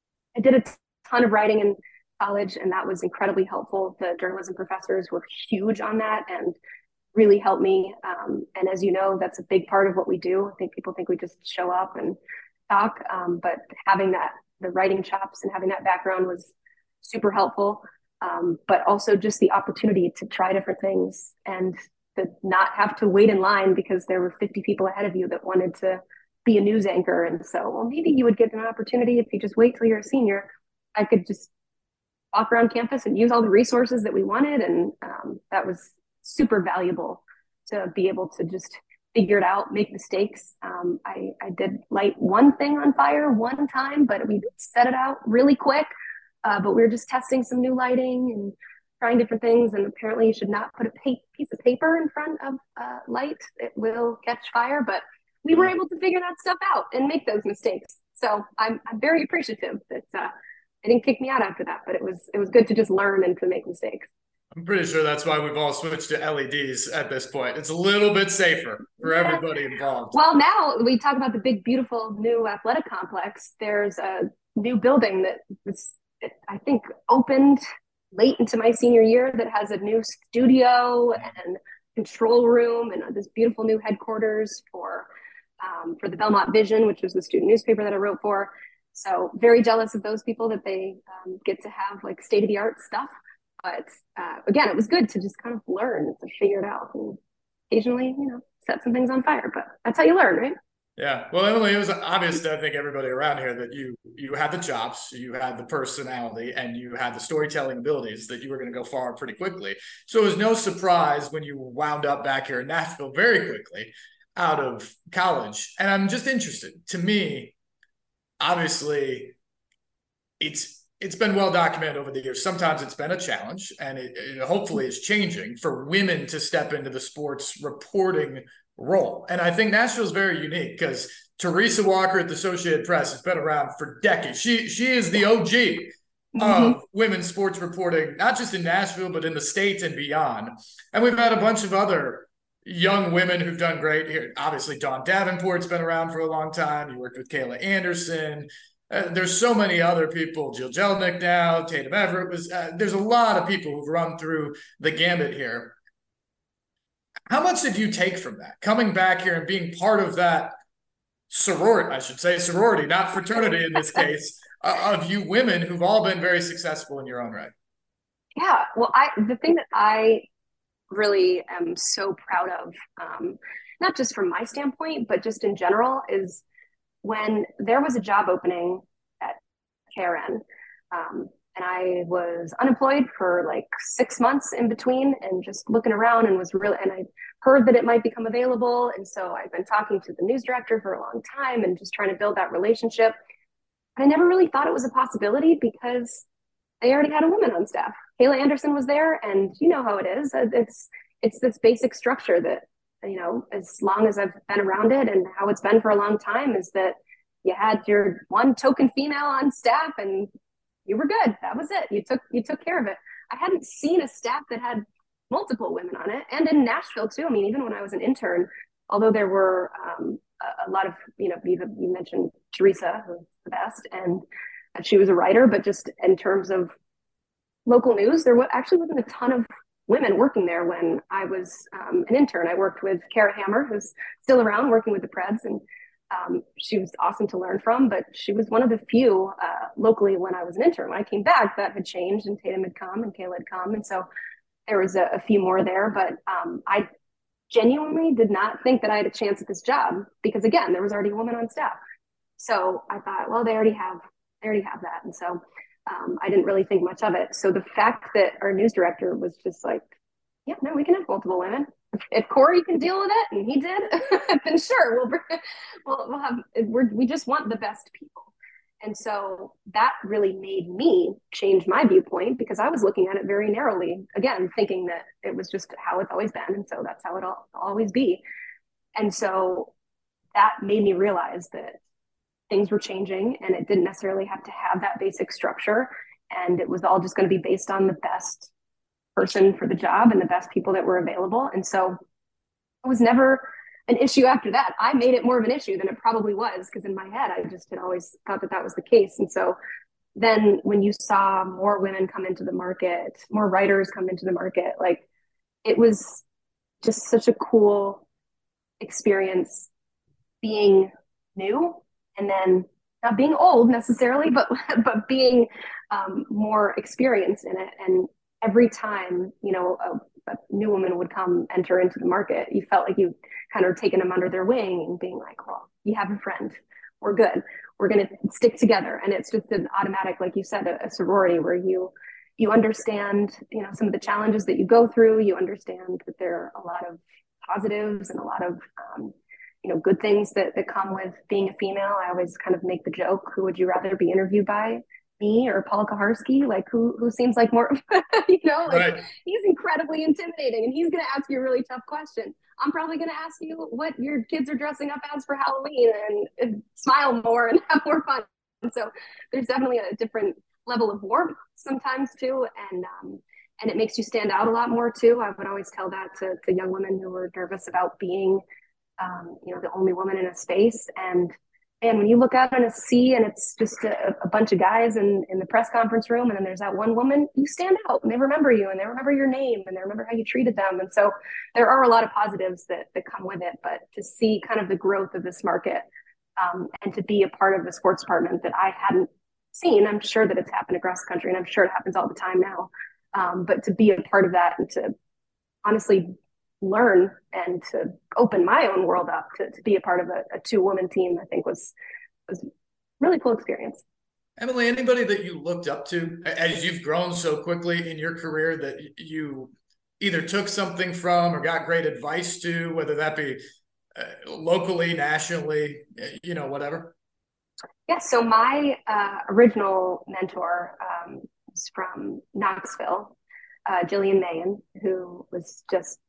I did a ton of writing in college, and that was incredibly helpful. The journalism professors were huge on that and really helped me. And as you know, that's a big part of what we do. I think people think we just show up and talk, but having the writing chops and having that background was super helpful. But also just the opportunity to try different things and to not have to wait in line because there were 50 people ahead of you that wanted to be a news anchor. And so, well, maybe you would get an opportunity if you just wait till you're a senior. I could just walk around campus and use all the resources that we wanted. And that was super valuable to be able to just figure it out, make mistakes. I did light one thing on fire one time, but we set it out really quick. But we were just testing some new lighting and trying different things. And apparently you should not put a piece of paper in front of light. It will catch fire. But we were able to figure that stuff out and make those mistakes. So I'm very appreciative that they didn't kick me out after that, but it was good to just learn and to make mistakes. I'm pretty sure that's why we've all switched to LEDs at this point. It's a little bit safer for everybody involved. Well, now we talk about the big, beautiful new athletic complex. There's a new building that was, I think, opened late into my senior year that has a new studio and control room and this beautiful new headquarters for the Belmont Vision, which was the student newspaper that I wrote for. So very jealous of those people that they get to have like state-of-the-art stuff. But again, it was good to just kind of learn to figure it out and occasionally, set some things on fire. But that's how you learn, right? Yeah. Well, Emily, it was obvious to, I think, everybody around here that you had the chops, you had the personality, and you had the storytelling abilities that you were going to go far pretty quickly. So it was no surprise when you wound up back here in Nashville very quickly out of college. And I'm just interested. To me, obviously, it's been well documented over the years. Sometimes it's been a challenge, and it hopefully is changing for women to step into the sports reporting role. And I think Nashville is very unique because Teresa Walker at the Associated Press has been around for decades. She is the OG of women's sports reporting, not just in Nashville, but in the state and beyond. And we've had a bunch of other young women who've done great here. Obviously, Dawn Davenport's been around for a long time. You worked with Kayla Anderson. There's so many other people, Jill Jelnick now, Tatum Everett was, there's a lot of people who've run through the gambit here. How much did you take from that, coming back here and being part of that sorority, not fraternity in this case, of you women who've all been very successful in your own right? Yeah, well, the thing that I really am so proud of, not just from my standpoint, but just in general, is when there was a job opening at KRN, and I was unemployed for like 6 months in between and just looking around and I heard that it might become available. And so I've been talking to the news director for a long time and just trying to build that relationship. But I never really thought it was a possibility because they already had a woman on staff. Kayla Anderson was there, and you know how it is. It's this basic structure that, as long as I've been around it and how it's been for a long time, is that you had your one token female on staff and you were good. That was it. You took care of it. I hadn't seen a staff that had multiple women on it. And in Nashville too. I mean, even when I was an intern, although there were a lot of, you mentioned Teresa, who's the best, and she was a writer, but just in terms of local news, there actually wasn't a ton of women working there when I was an intern. I worked with Kara Hammer, who's still around working with the Preds, and she was awesome to learn from, but she was one of the few locally when I was an intern. When I came back, that had changed, and Tatum had come and Kayla had come, and so there was a few more there, but I genuinely did not think that I had a chance at this job because, again, there was already a woman on staff. So I thought, well, they already have They already have that. And so I didn't really think much of it. So the fact that our news director was just like, yeah, no, we can have multiple women. If Corey can deal with it, and he did, then sure, we'll have, we just want the best people. And so that really made me change my viewpoint because I was looking at it very narrowly, again, thinking that it was just how it's always been. And so that's how it'll always be. And so that made me realize that things were changing and it didn't necessarily have to have that basic structure. And it was all just going to be based on the best person for the job and the best people that were available. And so it was never an issue after that. I made it more of an issue than it probably was because in my head, I just had always thought that that was the case. And so then when you saw more women come into the market, more writers come into the market, like it was just such a cool experience being new and then not being old necessarily, but being more experienced in it. And every time, you know, a new woman would come enter into the market, you felt like you kind of taken them under their wing and being like, well, you have a friend. We're good. We're going to stick together. And it's just an automatic, like you said, a sorority where you understand, you know, some of the challenges that you go through. You understand that there are a lot of positives and a lot of, you know, good things that come with being a female. I always kind of make the joke, who would you rather be interviewed by, me or Paul Kaharski? Like who seems like more, you know, like right. He's incredibly intimidating and he's going to ask you a really tough question. I'm probably going to ask you what your kids are dressing up as for Halloween and smile more and have more fun. And so there's definitely a different level of warmth sometimes too. And it makes you stand out a lot more too. I would always tell that to young women who were nervous about being, you know, the only woman in a space. And when you look out and see, and it's just a bunch of guys in the press conference room, and then there's that one woman, you stand out, and they remember you, and they remember your name, and they remember how you treated them. And so there are a lot of positives that come with it. But to see kind of the growth of this market, and to be a part of the sports department that I hadn't seen, I'm sure that it's happened across the country, and I'm sure it happens all the time now. But to be a part of that and to honestly learn and to open my own world up to be a part of a 2-woman team, I think was really cool experience. Emily, anybody that you looked up to as you've grown so quickly in your career that you either took something from or got great advice to, whether that be locally, nationally, you know, whatever? Yeah, so my original mentor was from Knoxville, Jillian Mayen, who was just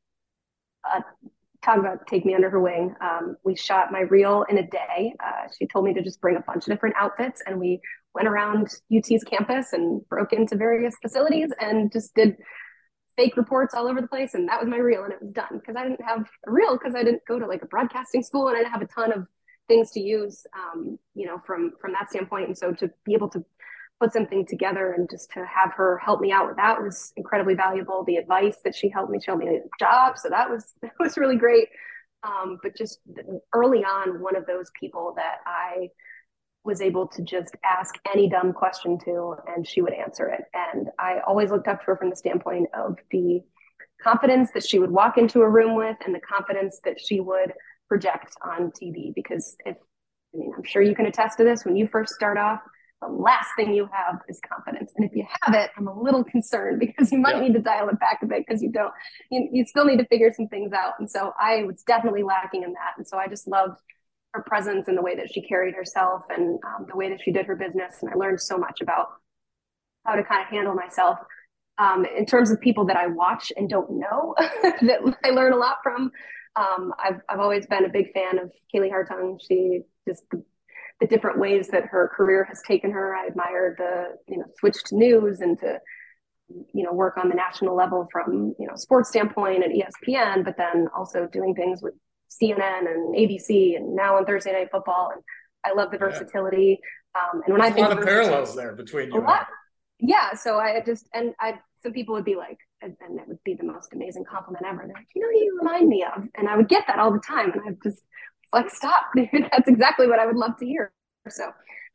talk about take me under her wing. We shot my reel in a day. She told me to just bring a bunch of different outfits, and we went around UT's campus and broke into various facilities and just did fake reports all over the place. And that was my reel, and it was done because I didn't have a reel because I didn't go to like a broadcasting school and I didn't have a ton of things to use, you know, from that standpoint. And so to be able to put something together and just to have her help me out with that was incredibly valuable. The advice that she helped me a job. So that was really great. But just early on, one of those people that I was able to just ask any dumb question to, and she would answer it. And I always looked up to her from the standpoint of the confidence that she would walk into a room with and the confidence that she would project on TV. Because I'm sure you can attest to this, when you first start off, the last thing you have is confidence. And if you have it, I'm a little concerned because you might need to dial it back a bit because you still need to figure some things out. And so I was definitely lacking in that. And so I just loved her presence and the way that she carried herself and the way that she did her business. And I learned so much about how to kind of handle myself. In terms of people that I watch and don't know that I learn a lot from, I've always been a big fan of Kaylee Hartung. She just the different ways that her career has taken her. I admire the, switch to news and to, work on the national level from, sports standpoint at ESPN, but then also doing things with CNN and ABC and now on Thursday Night Football. And I love the versatility. And when There's I think a lot of parallels there between you and her. Yeah. So some people would be like, and it would be the most amazing compliment ever. They're like, you remind me of, and I would get that all the time. And I'd just like, stop. That's exactly what I would love to hear. So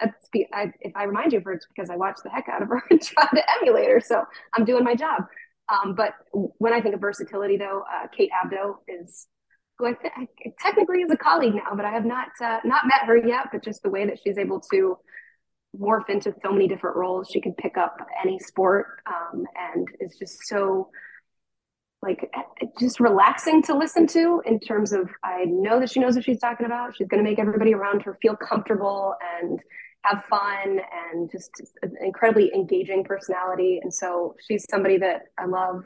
if I remind you of her, it's because I watched the heck out of her and tried to emulate her. So I'm doing my job. But when I think of versatility, though, Kate Abdo is who I technically is a colleague now, but I have not met her yet. But just the way that she's able to morph into so many different roles. She can pick up any sport, and is just so like just relaxing to listen to in terms of I know that she knows what she's talking about. She's going to make everybody around her feel comfortable and have fun and just an incredibly engaging personality. And so she's somebody that I love.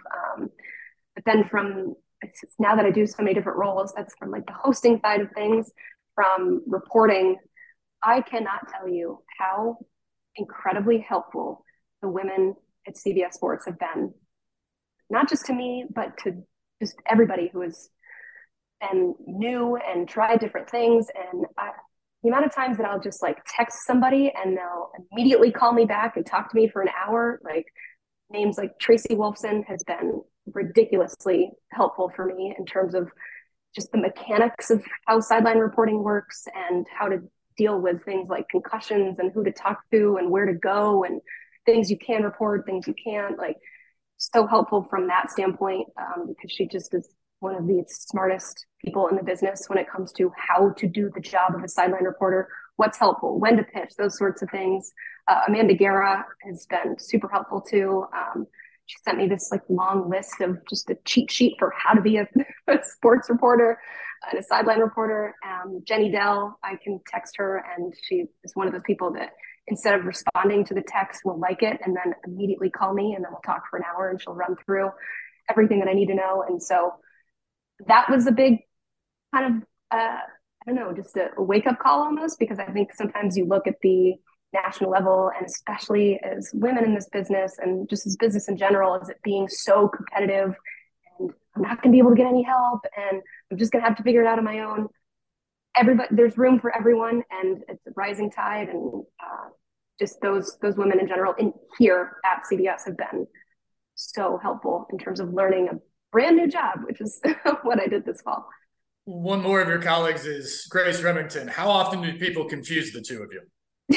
But then from now that I do so many different roles, that's from like the hosting side of things, from reporting. I cannot tell you how incredibly helpful the women at CBS Sports have been, not just to me, but to just everybody who has been new and tried different things. And the amount of times that I'll just like text somebody and they'll immediately call me back and talk to me for an hour, like names like Tracy Wolfson has been ridiculously helpful for me in terms of just the mechanics of how sideline reporting works and how to deal with things like concussions and who to talk to and where to go and things you can report, things you can't. Like, so helpful from that standpoint, because she just is one of the smartest people in the business when it comes to how to do the job of a sideline reporter, what's helpful, when to pitch, those sorts of things. Amanda Guerra has been super helpful too. She sent me this like long list of just a cheat sheet for how to be a sports reporter and a sideline reporter. Jenny Dell, I can text her, and she is one of those people that instead of responding to the text, will like it and then immediately call me, and then we'll talk for an hour and she'll run through everything that I need to know. And so that was a big kind of, I don't know, just a wake up call almost, because I think sometimes you look at the national level, and especially as women in this business and just as business in general, as it being so competitive, and I'm not going to be able to get any help, and I'm just going to have to figure it out on my own. Everybody, there's room for everyone, and it's a rising tide. And just those women in general in here at CBS have been so helpful in terms of learning a brand new job, which is what I did this fall. One more of your colleagues is Grace Remington. How often do people confuse the two of you?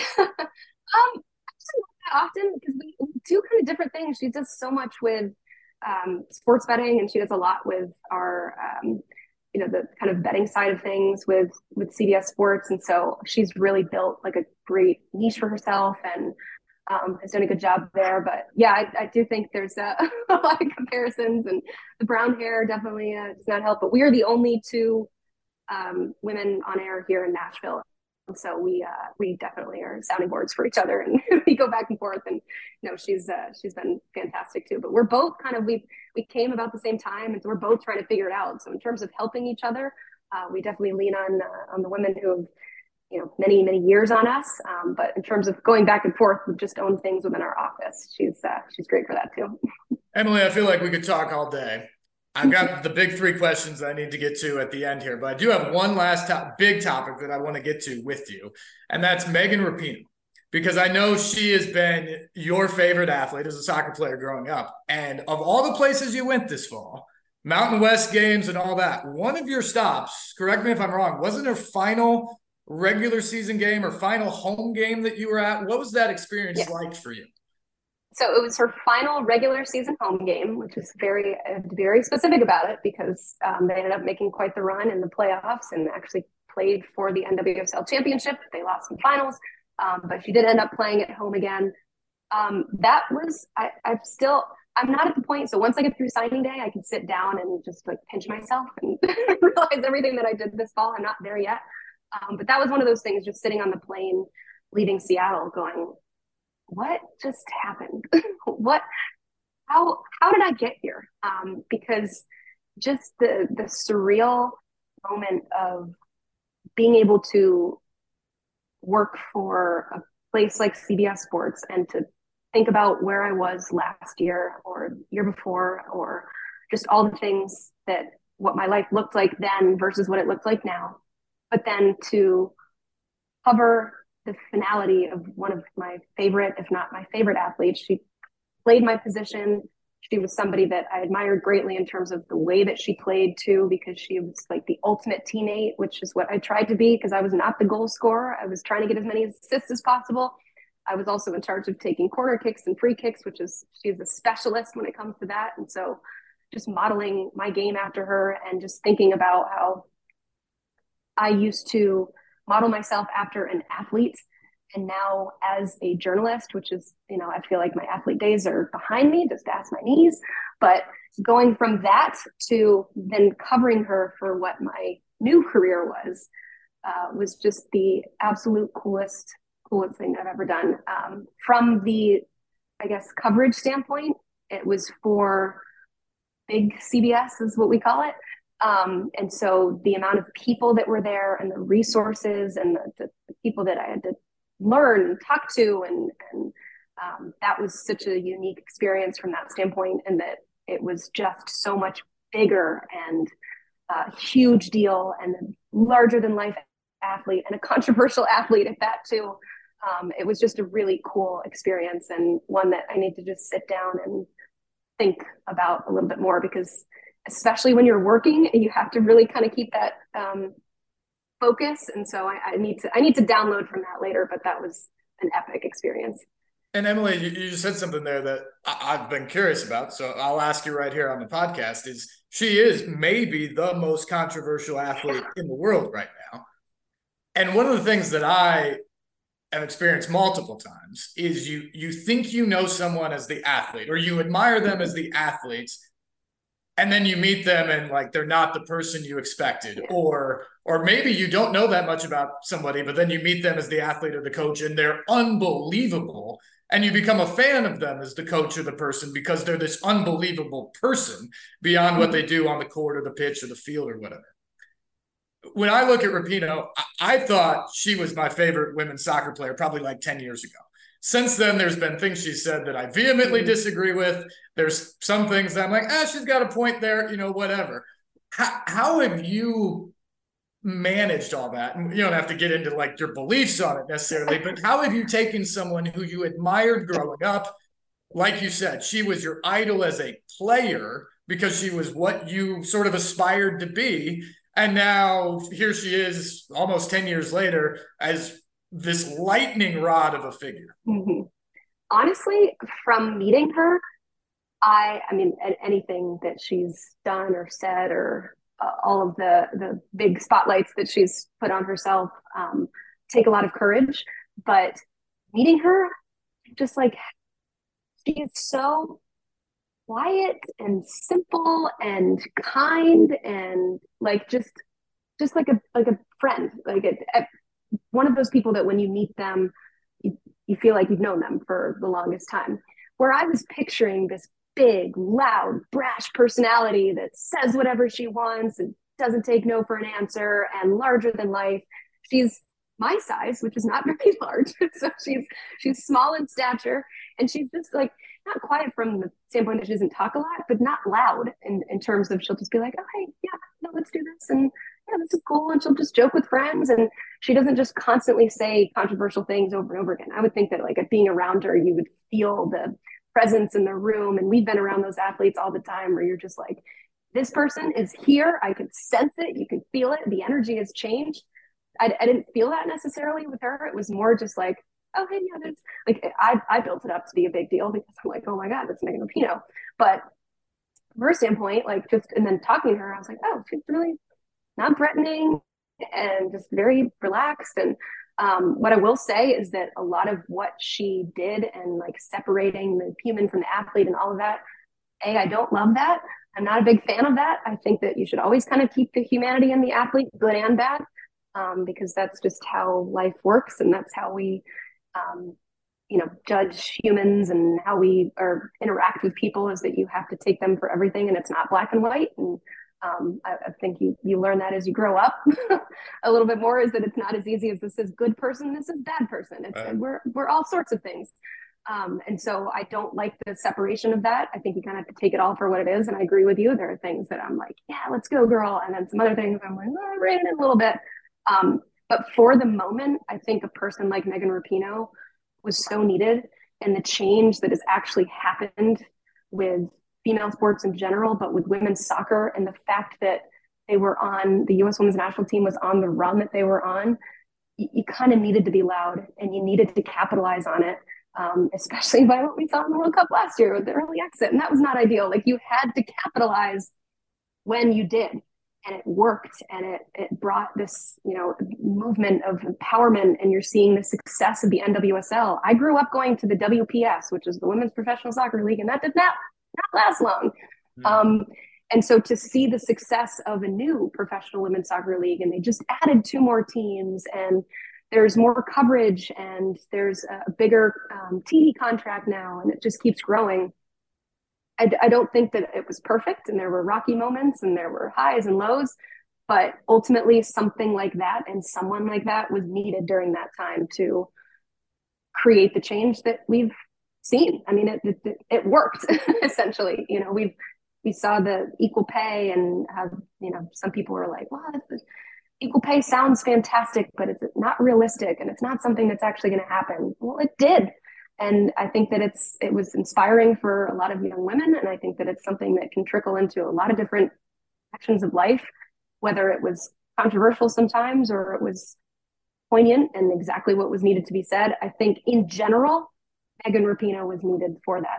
Actually not that often, because we do kind of different things. She does so much with sports betting, and she does a lot with our the kind of betting side of things with CBS Sports. And so she's really built like a great niche for herself, and has done a good job there. But yeah, I do think there's a lot of comparisons, and the brown hair definitely does not help. But we are the only two women on air here in Nashville. And so we definitely are sounding boards for each other, and we go back and forth. And she's been fantastic too. But we're both kind of we came about the same time, and so we're both trying to figure it out. So in terms of helping each other, we definitely lean on the women who have many years on us. But in terms of going back and forth, we just own things within our office. She's great for that too. Emily, I feel like we could talk all day. I've got the big three questions I need to get to at the end here, but I do have one last big topic that I want to get to with you, and that's Megan Rapinoe, because I know she has been your favorite athlete as a soccer player growing up. And of all the places you went this fall, Mountain West games and all that, one of your stops, correct me if I'm wrong, wasn't her final regular season game or final home game that you were at? What was that experience like for you? So it was her final regular season home game, which is very specific about it, because they ended up making quite the run in the playoffs and actually played for the NWSL championship. They lost in finals, but she did end up playing at home again. That was, I'm not at the point. So once I get through signing day, I can sit down and just like pinch myself and realize everything that I did this fall. I'm not there yet. But that was one of those things, just sitting on the plane leaving Seattle going, what just happened? How did I get here? Because just the surreal moment of being able to work for a place like CBS Sports, and to think about where I was last year or year before, or just all the things that what my life looked like then versus what it looked like now. But then to cover the finality of one of my favorite, if not my favorite athletes. She played my position. She was somebody that I admired greatly in terms of the way that she played too, because she was like the ultimate teammate, which is what I tried to be, because I was not the goal scorer. I was trying to get as many assists as possible. I was also in charge of taking corner kicks and free kicks, she's a specialist when it comes to that. And so just modeling my game after her, and just thinking about how I used to model myself after an athlete And now as a journalist, which is, I feel like my athlete days are behind me, just ask my knees. But going from that to then covering her for what my new career was just the absolute coolest thing I've ever done. From the, I guess, coverage standpoint, it was for big CBS is what we call it. And so the amount of people that were there and the resources and the people that I had to learn and talk to, and that was such a unique experience from that standpoint, and that it was just so much bigger and a huge deal and a larger than life athlete and a controversial athlete at that too. It was just a really cool experience, and one that I need to just sit down and think about a little bit more, because especially when you're working, you have to really kind of keep that focus. And so I need to download from that later, but that was an epic experience. And Emily, you just said something there that I've been curious about, so I'll ask you right here on the podcast. She is maybe the most controversial athlete in the world right now. And one of the things that I have experienced multiple times is you think you know someone as the athlete, or you admire them as the athletes, and then you meet them and like they're not the person you expected, or maybe you don't know that much about somebody, but then you meet them as the athlete or the coach and they're unbelievable, and you become a fan of them as the coach or the person because they're this unbelievable person beyond what they do on the court or the pitch or the field or whatever. When I look at Rapinoe, I thought she was my favorite women's soccer player probably like 10 years ago. Since then, there's been things she said that I vehemently disagree with. There's some things that I'm like, she's got a point there, whatever. How have you managed all that? And you don't have to get into like your beliefs on it necessarily, but how have you taken someone who you admired growing up? Like you said, she was your idol as a player because she was what you sort of aspired to be. And now here she is almost 10 years later as this lightning rod of a figure. Mm-hmm. Honestly, from meeting her, I mean, anything that she's done or said, or all of the big spotlights that she's put on herself, take a lot of courage. But meeting her, just like, she is so quiet and simple and kind, and like just like a friend, like one of those people that when you meet them, you feel like you've known them for the longest time. Where I was picturing this big, loud, brash personality that says whatever she wants and doesn't take no for an answer, and larger than life. She's my size, which is not very large. So she's small in stature, and she's just like not quiet from the standpoint that she doesn't talk a lot, but not loud in terms of she'll just be like, oh, hey, yeah, no, let's do this. And yeah, this is cool. And she'll just joke with friends. And she doesn't just constantly say controversial things over and over again. I would think that like being around her, you would feel the presence in the room. And we've been around those athletes all the time where you're just like, this person is here. I could sense it. You can feel it. The energy has changed. I didn't feel that necessarily with her. It was more just like, oh, hey, yeah, there's like, I built it up to be a big deal because I'm like, oh my God, that's Megan Rapinoe. But from her standpoint, like and then talking to her, I was like, oh, she's really not threatening and just very relaxed. And what I will say is that a lot of what she did and like separating the human from the athlete and all of that, I don't love that. I'm not a big fan of that. I think that you should always kind of keep the humanity in the athlete, good and bad, because that's just how life works. And that's how we, judge humans, and how we interact with people is that you have to take them for everything, and it's not black and white. And I think you learn that as you grow up a little bit more, is that it's not as easy as this is good person, this is bad person. We're all sorts of things. And so I don't like the separation of that. I think you kind of have to take it all for what it is. And I agree with you. There are things that I'm like, yeah, let's go, girl. And then some other things I'm like, oh, rein it in a little bit. But for the moment, I think a person like Megan Rapinoe was so needed, and the change that has actually happened with female sports in general, but with women's soccer, and the fact that the U.S. women's national team was on the run that they were on, you kind of needed to be loud, and you needed to capitalize on it, especially by what we saw in the World Cup last year with the early exit. And that was not ideal. Like, you had to capitalize when you did. and it worked, and it brought this, movement of empowerment, and you're seeing the success of the NWSL. I grew up going to the WPS, which is the Women's Professional Soccer League, and that did not last long. And so to see the success of a new professional women's soccer league, and they just added 2 more teams, and there's more coverage, and there's a bigger TV contract now, and it just keeps growing. I don't think that it was perfect, and there were rocky moments, and there were highs and lows, but ultimately something like that and someone like that was needed during that time to create the change that we've seen. I mean, it worked essentially. We saw the equal pay, and some people were like, well, equal pay sounds fantastic, but it's not realistic, and it's not something that's actually going to happen. Well, it did. And I think that it was inspiring for a lot of young women. And I think that it's something that can trickle into a lot of different actions of life, whether it was controversial sometimes or it was poignant and exactly what was needed to be said. I think in general, Megan Rapinoe was needed for that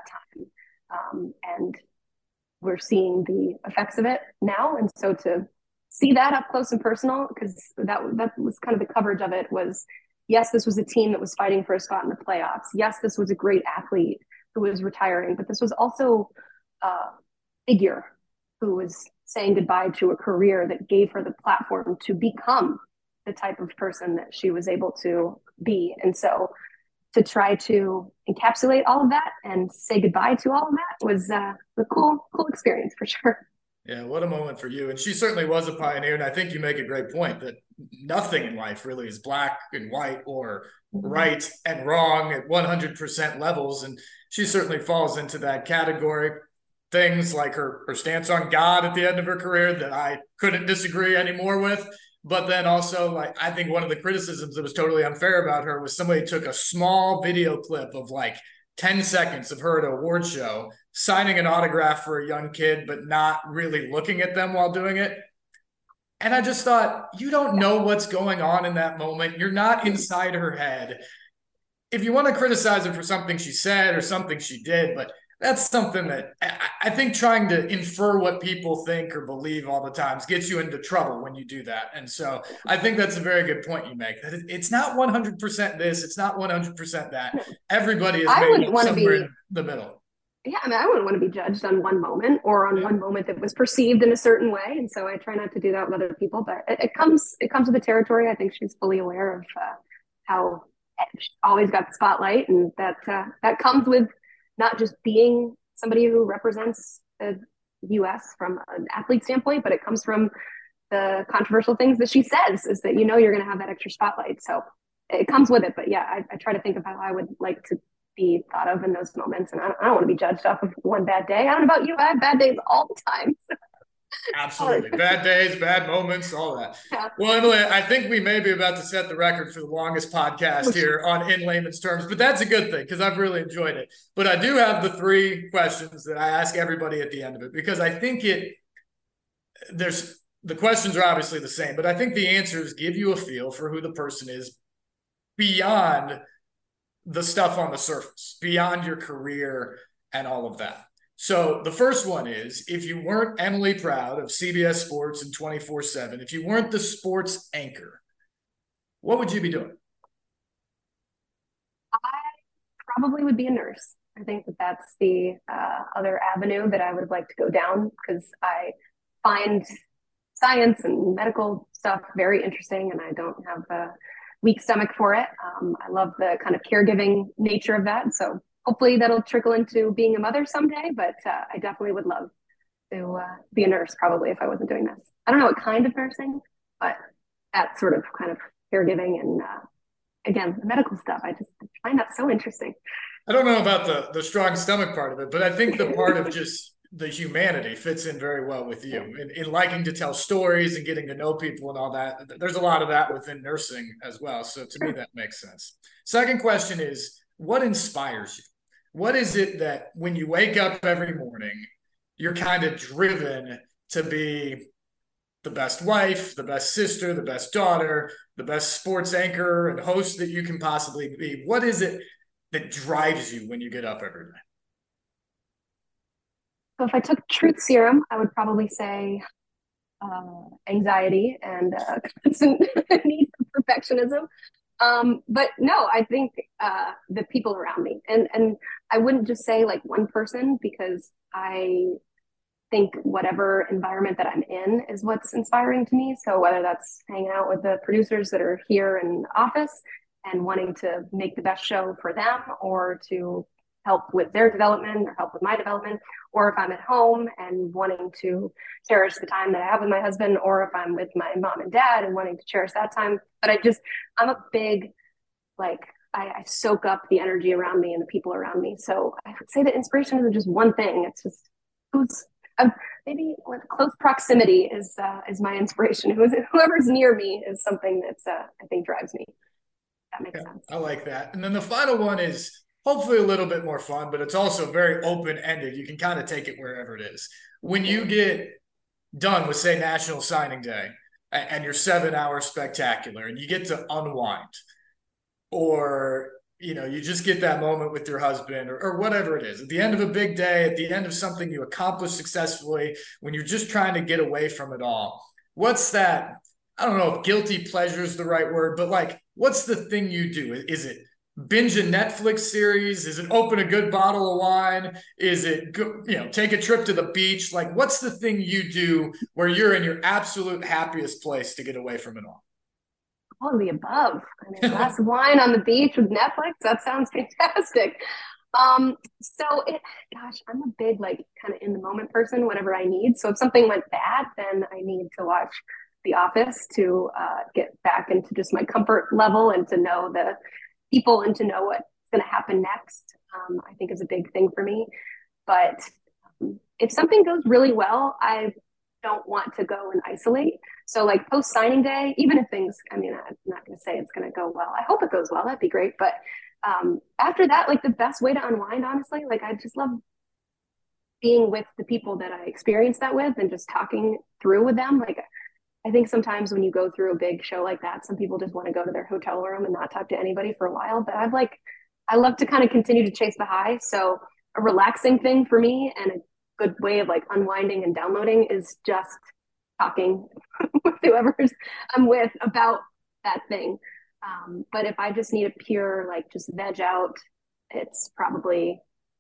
time. And we're seeing the effects of it now. And so to see that up close and personal, because that was kind of the coverage of it, was, yes, this was a team that was fighting for a spot in the playoffs. Yes, this was a great athlete who was retiring, but this was also a figure who was saying goodbye to a career that gave her the platform to become the type of person that she was able to be. And so to try to encapsulate all of that and say goodbye to all of that was a cool experience for sure. Yeah, what a moment for you. And she certainly was a pioneer. And I think you make a great point that nothing in life really is black and white or right and wrong at 100% levels. And she certainly falls into that category. Things like her stance on God at the end of her career that I couldn't disagree anymore with. But then also, like, I think one of the criticisms that was totally unfair about her was somebody took a small video clip of like 10 seconds of her at an award show signing an autograph for a young kid, but not really looking at them while doing it. And I just thought, you don't know what's going on in that moment. You're not inside her head. If you want to criticize her for something she said or something she did, but that's something that I think trying to infer what people think or believe all the times gets you into trouble when you do that. And so I think that's a very good point you make, that it's not 100% this, it's not 100% that. Everybody is made somewhere in the middle. Yeah, I mean, I wouldn't want to be judged on one moment or on one moment that was perceived in a certain way. And so I try not to do that with other people, but it comes with the territory. I think she's fully aware of how she's always got the spotlight, and that comes with not just being somebody who represents the U.S. from an athlete standpoint, but it comes from the controversial things that she says, is that you're going to have that extra spotlight. So it comes with it. But yeah, I try to think of how I would like to be thought of in those moments. And I don't want to be judged off of one bad day. I don't know about you. I have bad days all the time. Absolutely. Bad days, bad moments, all that. Yeah. Well, Emily, I think we may be about to set the record for the longest podcast here on In Layman's Terms, but that's a good thing because I've really enjoyed it. But I do have the 3 questions that I ask everybody at the end of it, because I think the questions are obviously the same, but I think the answers give you a feel for who the person is beyond the stuff on the surface, beyond your career and all of that. So the first one is, if you weren't Emily Proud of CBS Sports and 24/7, if you weren't the sports anchor, what would you be doing? I probably would be a nurse. I think that that's the other avenue that I would like to go down, because I find science and medical stuff very interesting, and I don't have a weak stomach for it. I love the kind of caregiving nature of that. So hopefully that'll trickle into being a mother someday, but I definitely would love to be a nurse, probably, if I wasn't doing this. I don't know what kind of nursing, but that sort of kind of caregiving and again, the medical stuff. I just find that so interesting. I don't know about the strong stomach part of it, but I think the part of just the humanity fits in very well with you in liking to tell stories and getting to know people and all that. There's a lot of that within nursing as well. So to me, that makes sense. Second question is, what inspires you? What is it that when you wake up every morning, you're kind of driven to be the best wife, the best sister, the best daughter, the best sports anchor and host that you can possibly be? What is it that drives you when you get up every day? So if I took truth serum, I would probably say anxiety and constant need for perfectionism. But no, I think the people around me, and I wouldn't just say like one person, because I think whatever environment that I'm in is what's inspiring to me. So whether that's hanging out with the producers that are here in the office and wanting to make the best show for them, or to help with their development or help with my development, or if I'm at home and wanting to cherish the time that I have with my husband, or if I'm with my mom and dad and wanting to cherish that time. But I'm a big, like, I soak up the energy around me and the people around me. So I would say that inspiration isn't just one thing. It's just maybe with close proximity is my inspiration. Whoever's near me is something that's I think drives me. That makes sense. I like that. And then the final one is hopefully a little bit more fun, but it's also very open-ended. You can kind of take it wherever it is. When you get done with, say, National Signing Day and your 7-hour spectacular and you get to unwind, or you just get that moment with your husband, or whatever it is, at the end of a big day, at the end of something you accomplished successfully, when you're just trying to get away from it all, what's that? I don't know if guilty pleasure is the right word, but like, what's the thing you do? Is it binge a Netflix series? Is it open a good bottle of wine? Is it, take a trip to the beach? Like, what's the thing you do where you're in your absolute happiest place to get away from it all? All of the above. I mean, a glass of wine on the beach with Netflix, that sounds fantastic. Gosh, I'm a big, like, kind of in the moment person, whatever I need. So if something went bad, then I need to watch The Office to get back into just my comfort level and to know the people and to know what's going to happen next. I think is a big thing for me. But if something goes really well, I don't want to go and isolate. So like post signing day, even if things, I mean, I'm not going to say it's going to go well. I hope it goes well. That'd be great. But after that, like the best way to unwind, honestly, like I just love being with the people that I experienced that with and just talking through with them. Like, I think sometimes when you go through a big show like that, some people just want to go to their hotel room and not talk to anybody for a while. But I love to kind of continue to chase the high. So a relaxing thing for me and a good way of like unwinding and downloading is just talking with whoever I'm with about that thing. But if I just need a pure, like, just veg out, it's probably,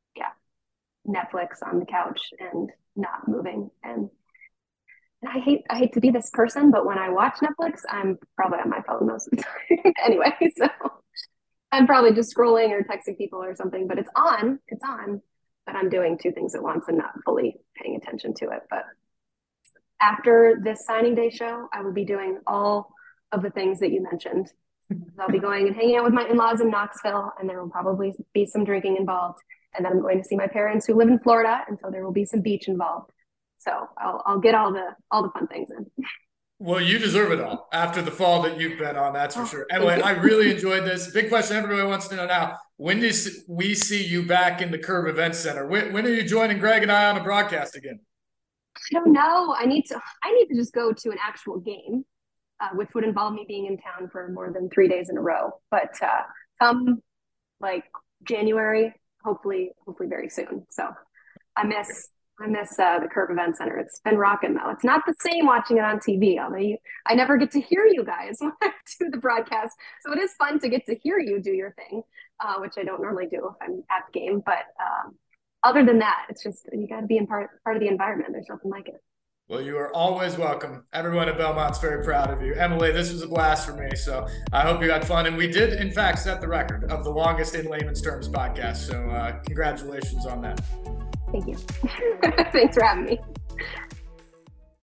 Netflix on the couch and not moving. And I hate to be this person, but when I watch Netflix, I'm probably on my phone most of the time anyway. So I'm probably just scrolling or texting people or something, but it's on, but I'm doing two things at once and not fully paying attention to it. But after this signing day show, I will be doing all of the things that you mentioned. I'll be going and hanging out with my in-laws in Knoxville, and there will probably be some drinking involved. And then I'm going to see my parents who live in Florida, and so there will be some beach involved. So I'll get all the fun things in. Well, you deserve it all after the fall that you've been on, that's for sure. Emily, I really enjoyed this. Big question everybody wants to know now. When do we see you back in the Curb Event Center? When are you joining Greg and I on a broadcast again? I don't know. I need to just go to an actual game, which would involve me being in town for more than 3 days in a row. But come like January, hopefully very soon. So I miss the Curb Event Center. It's been rocking though. It's not the same watching it on TV, although I never get to hear you guys when I do the broadcast. So it is fun to get to hear you do your thing, which I don't normally do if I'm at the game. But other than that, it's just, you got to be in part of the environment. There's nothing like it. Well, you are always welcome. Everyone at Belmont's very proud of you. Emily, this was a blast for me, so I hope you had fun. And we did, in fact, set the record of the longest in layman's terms podcast, so congratulations on that. Thank you. Thanks for having me.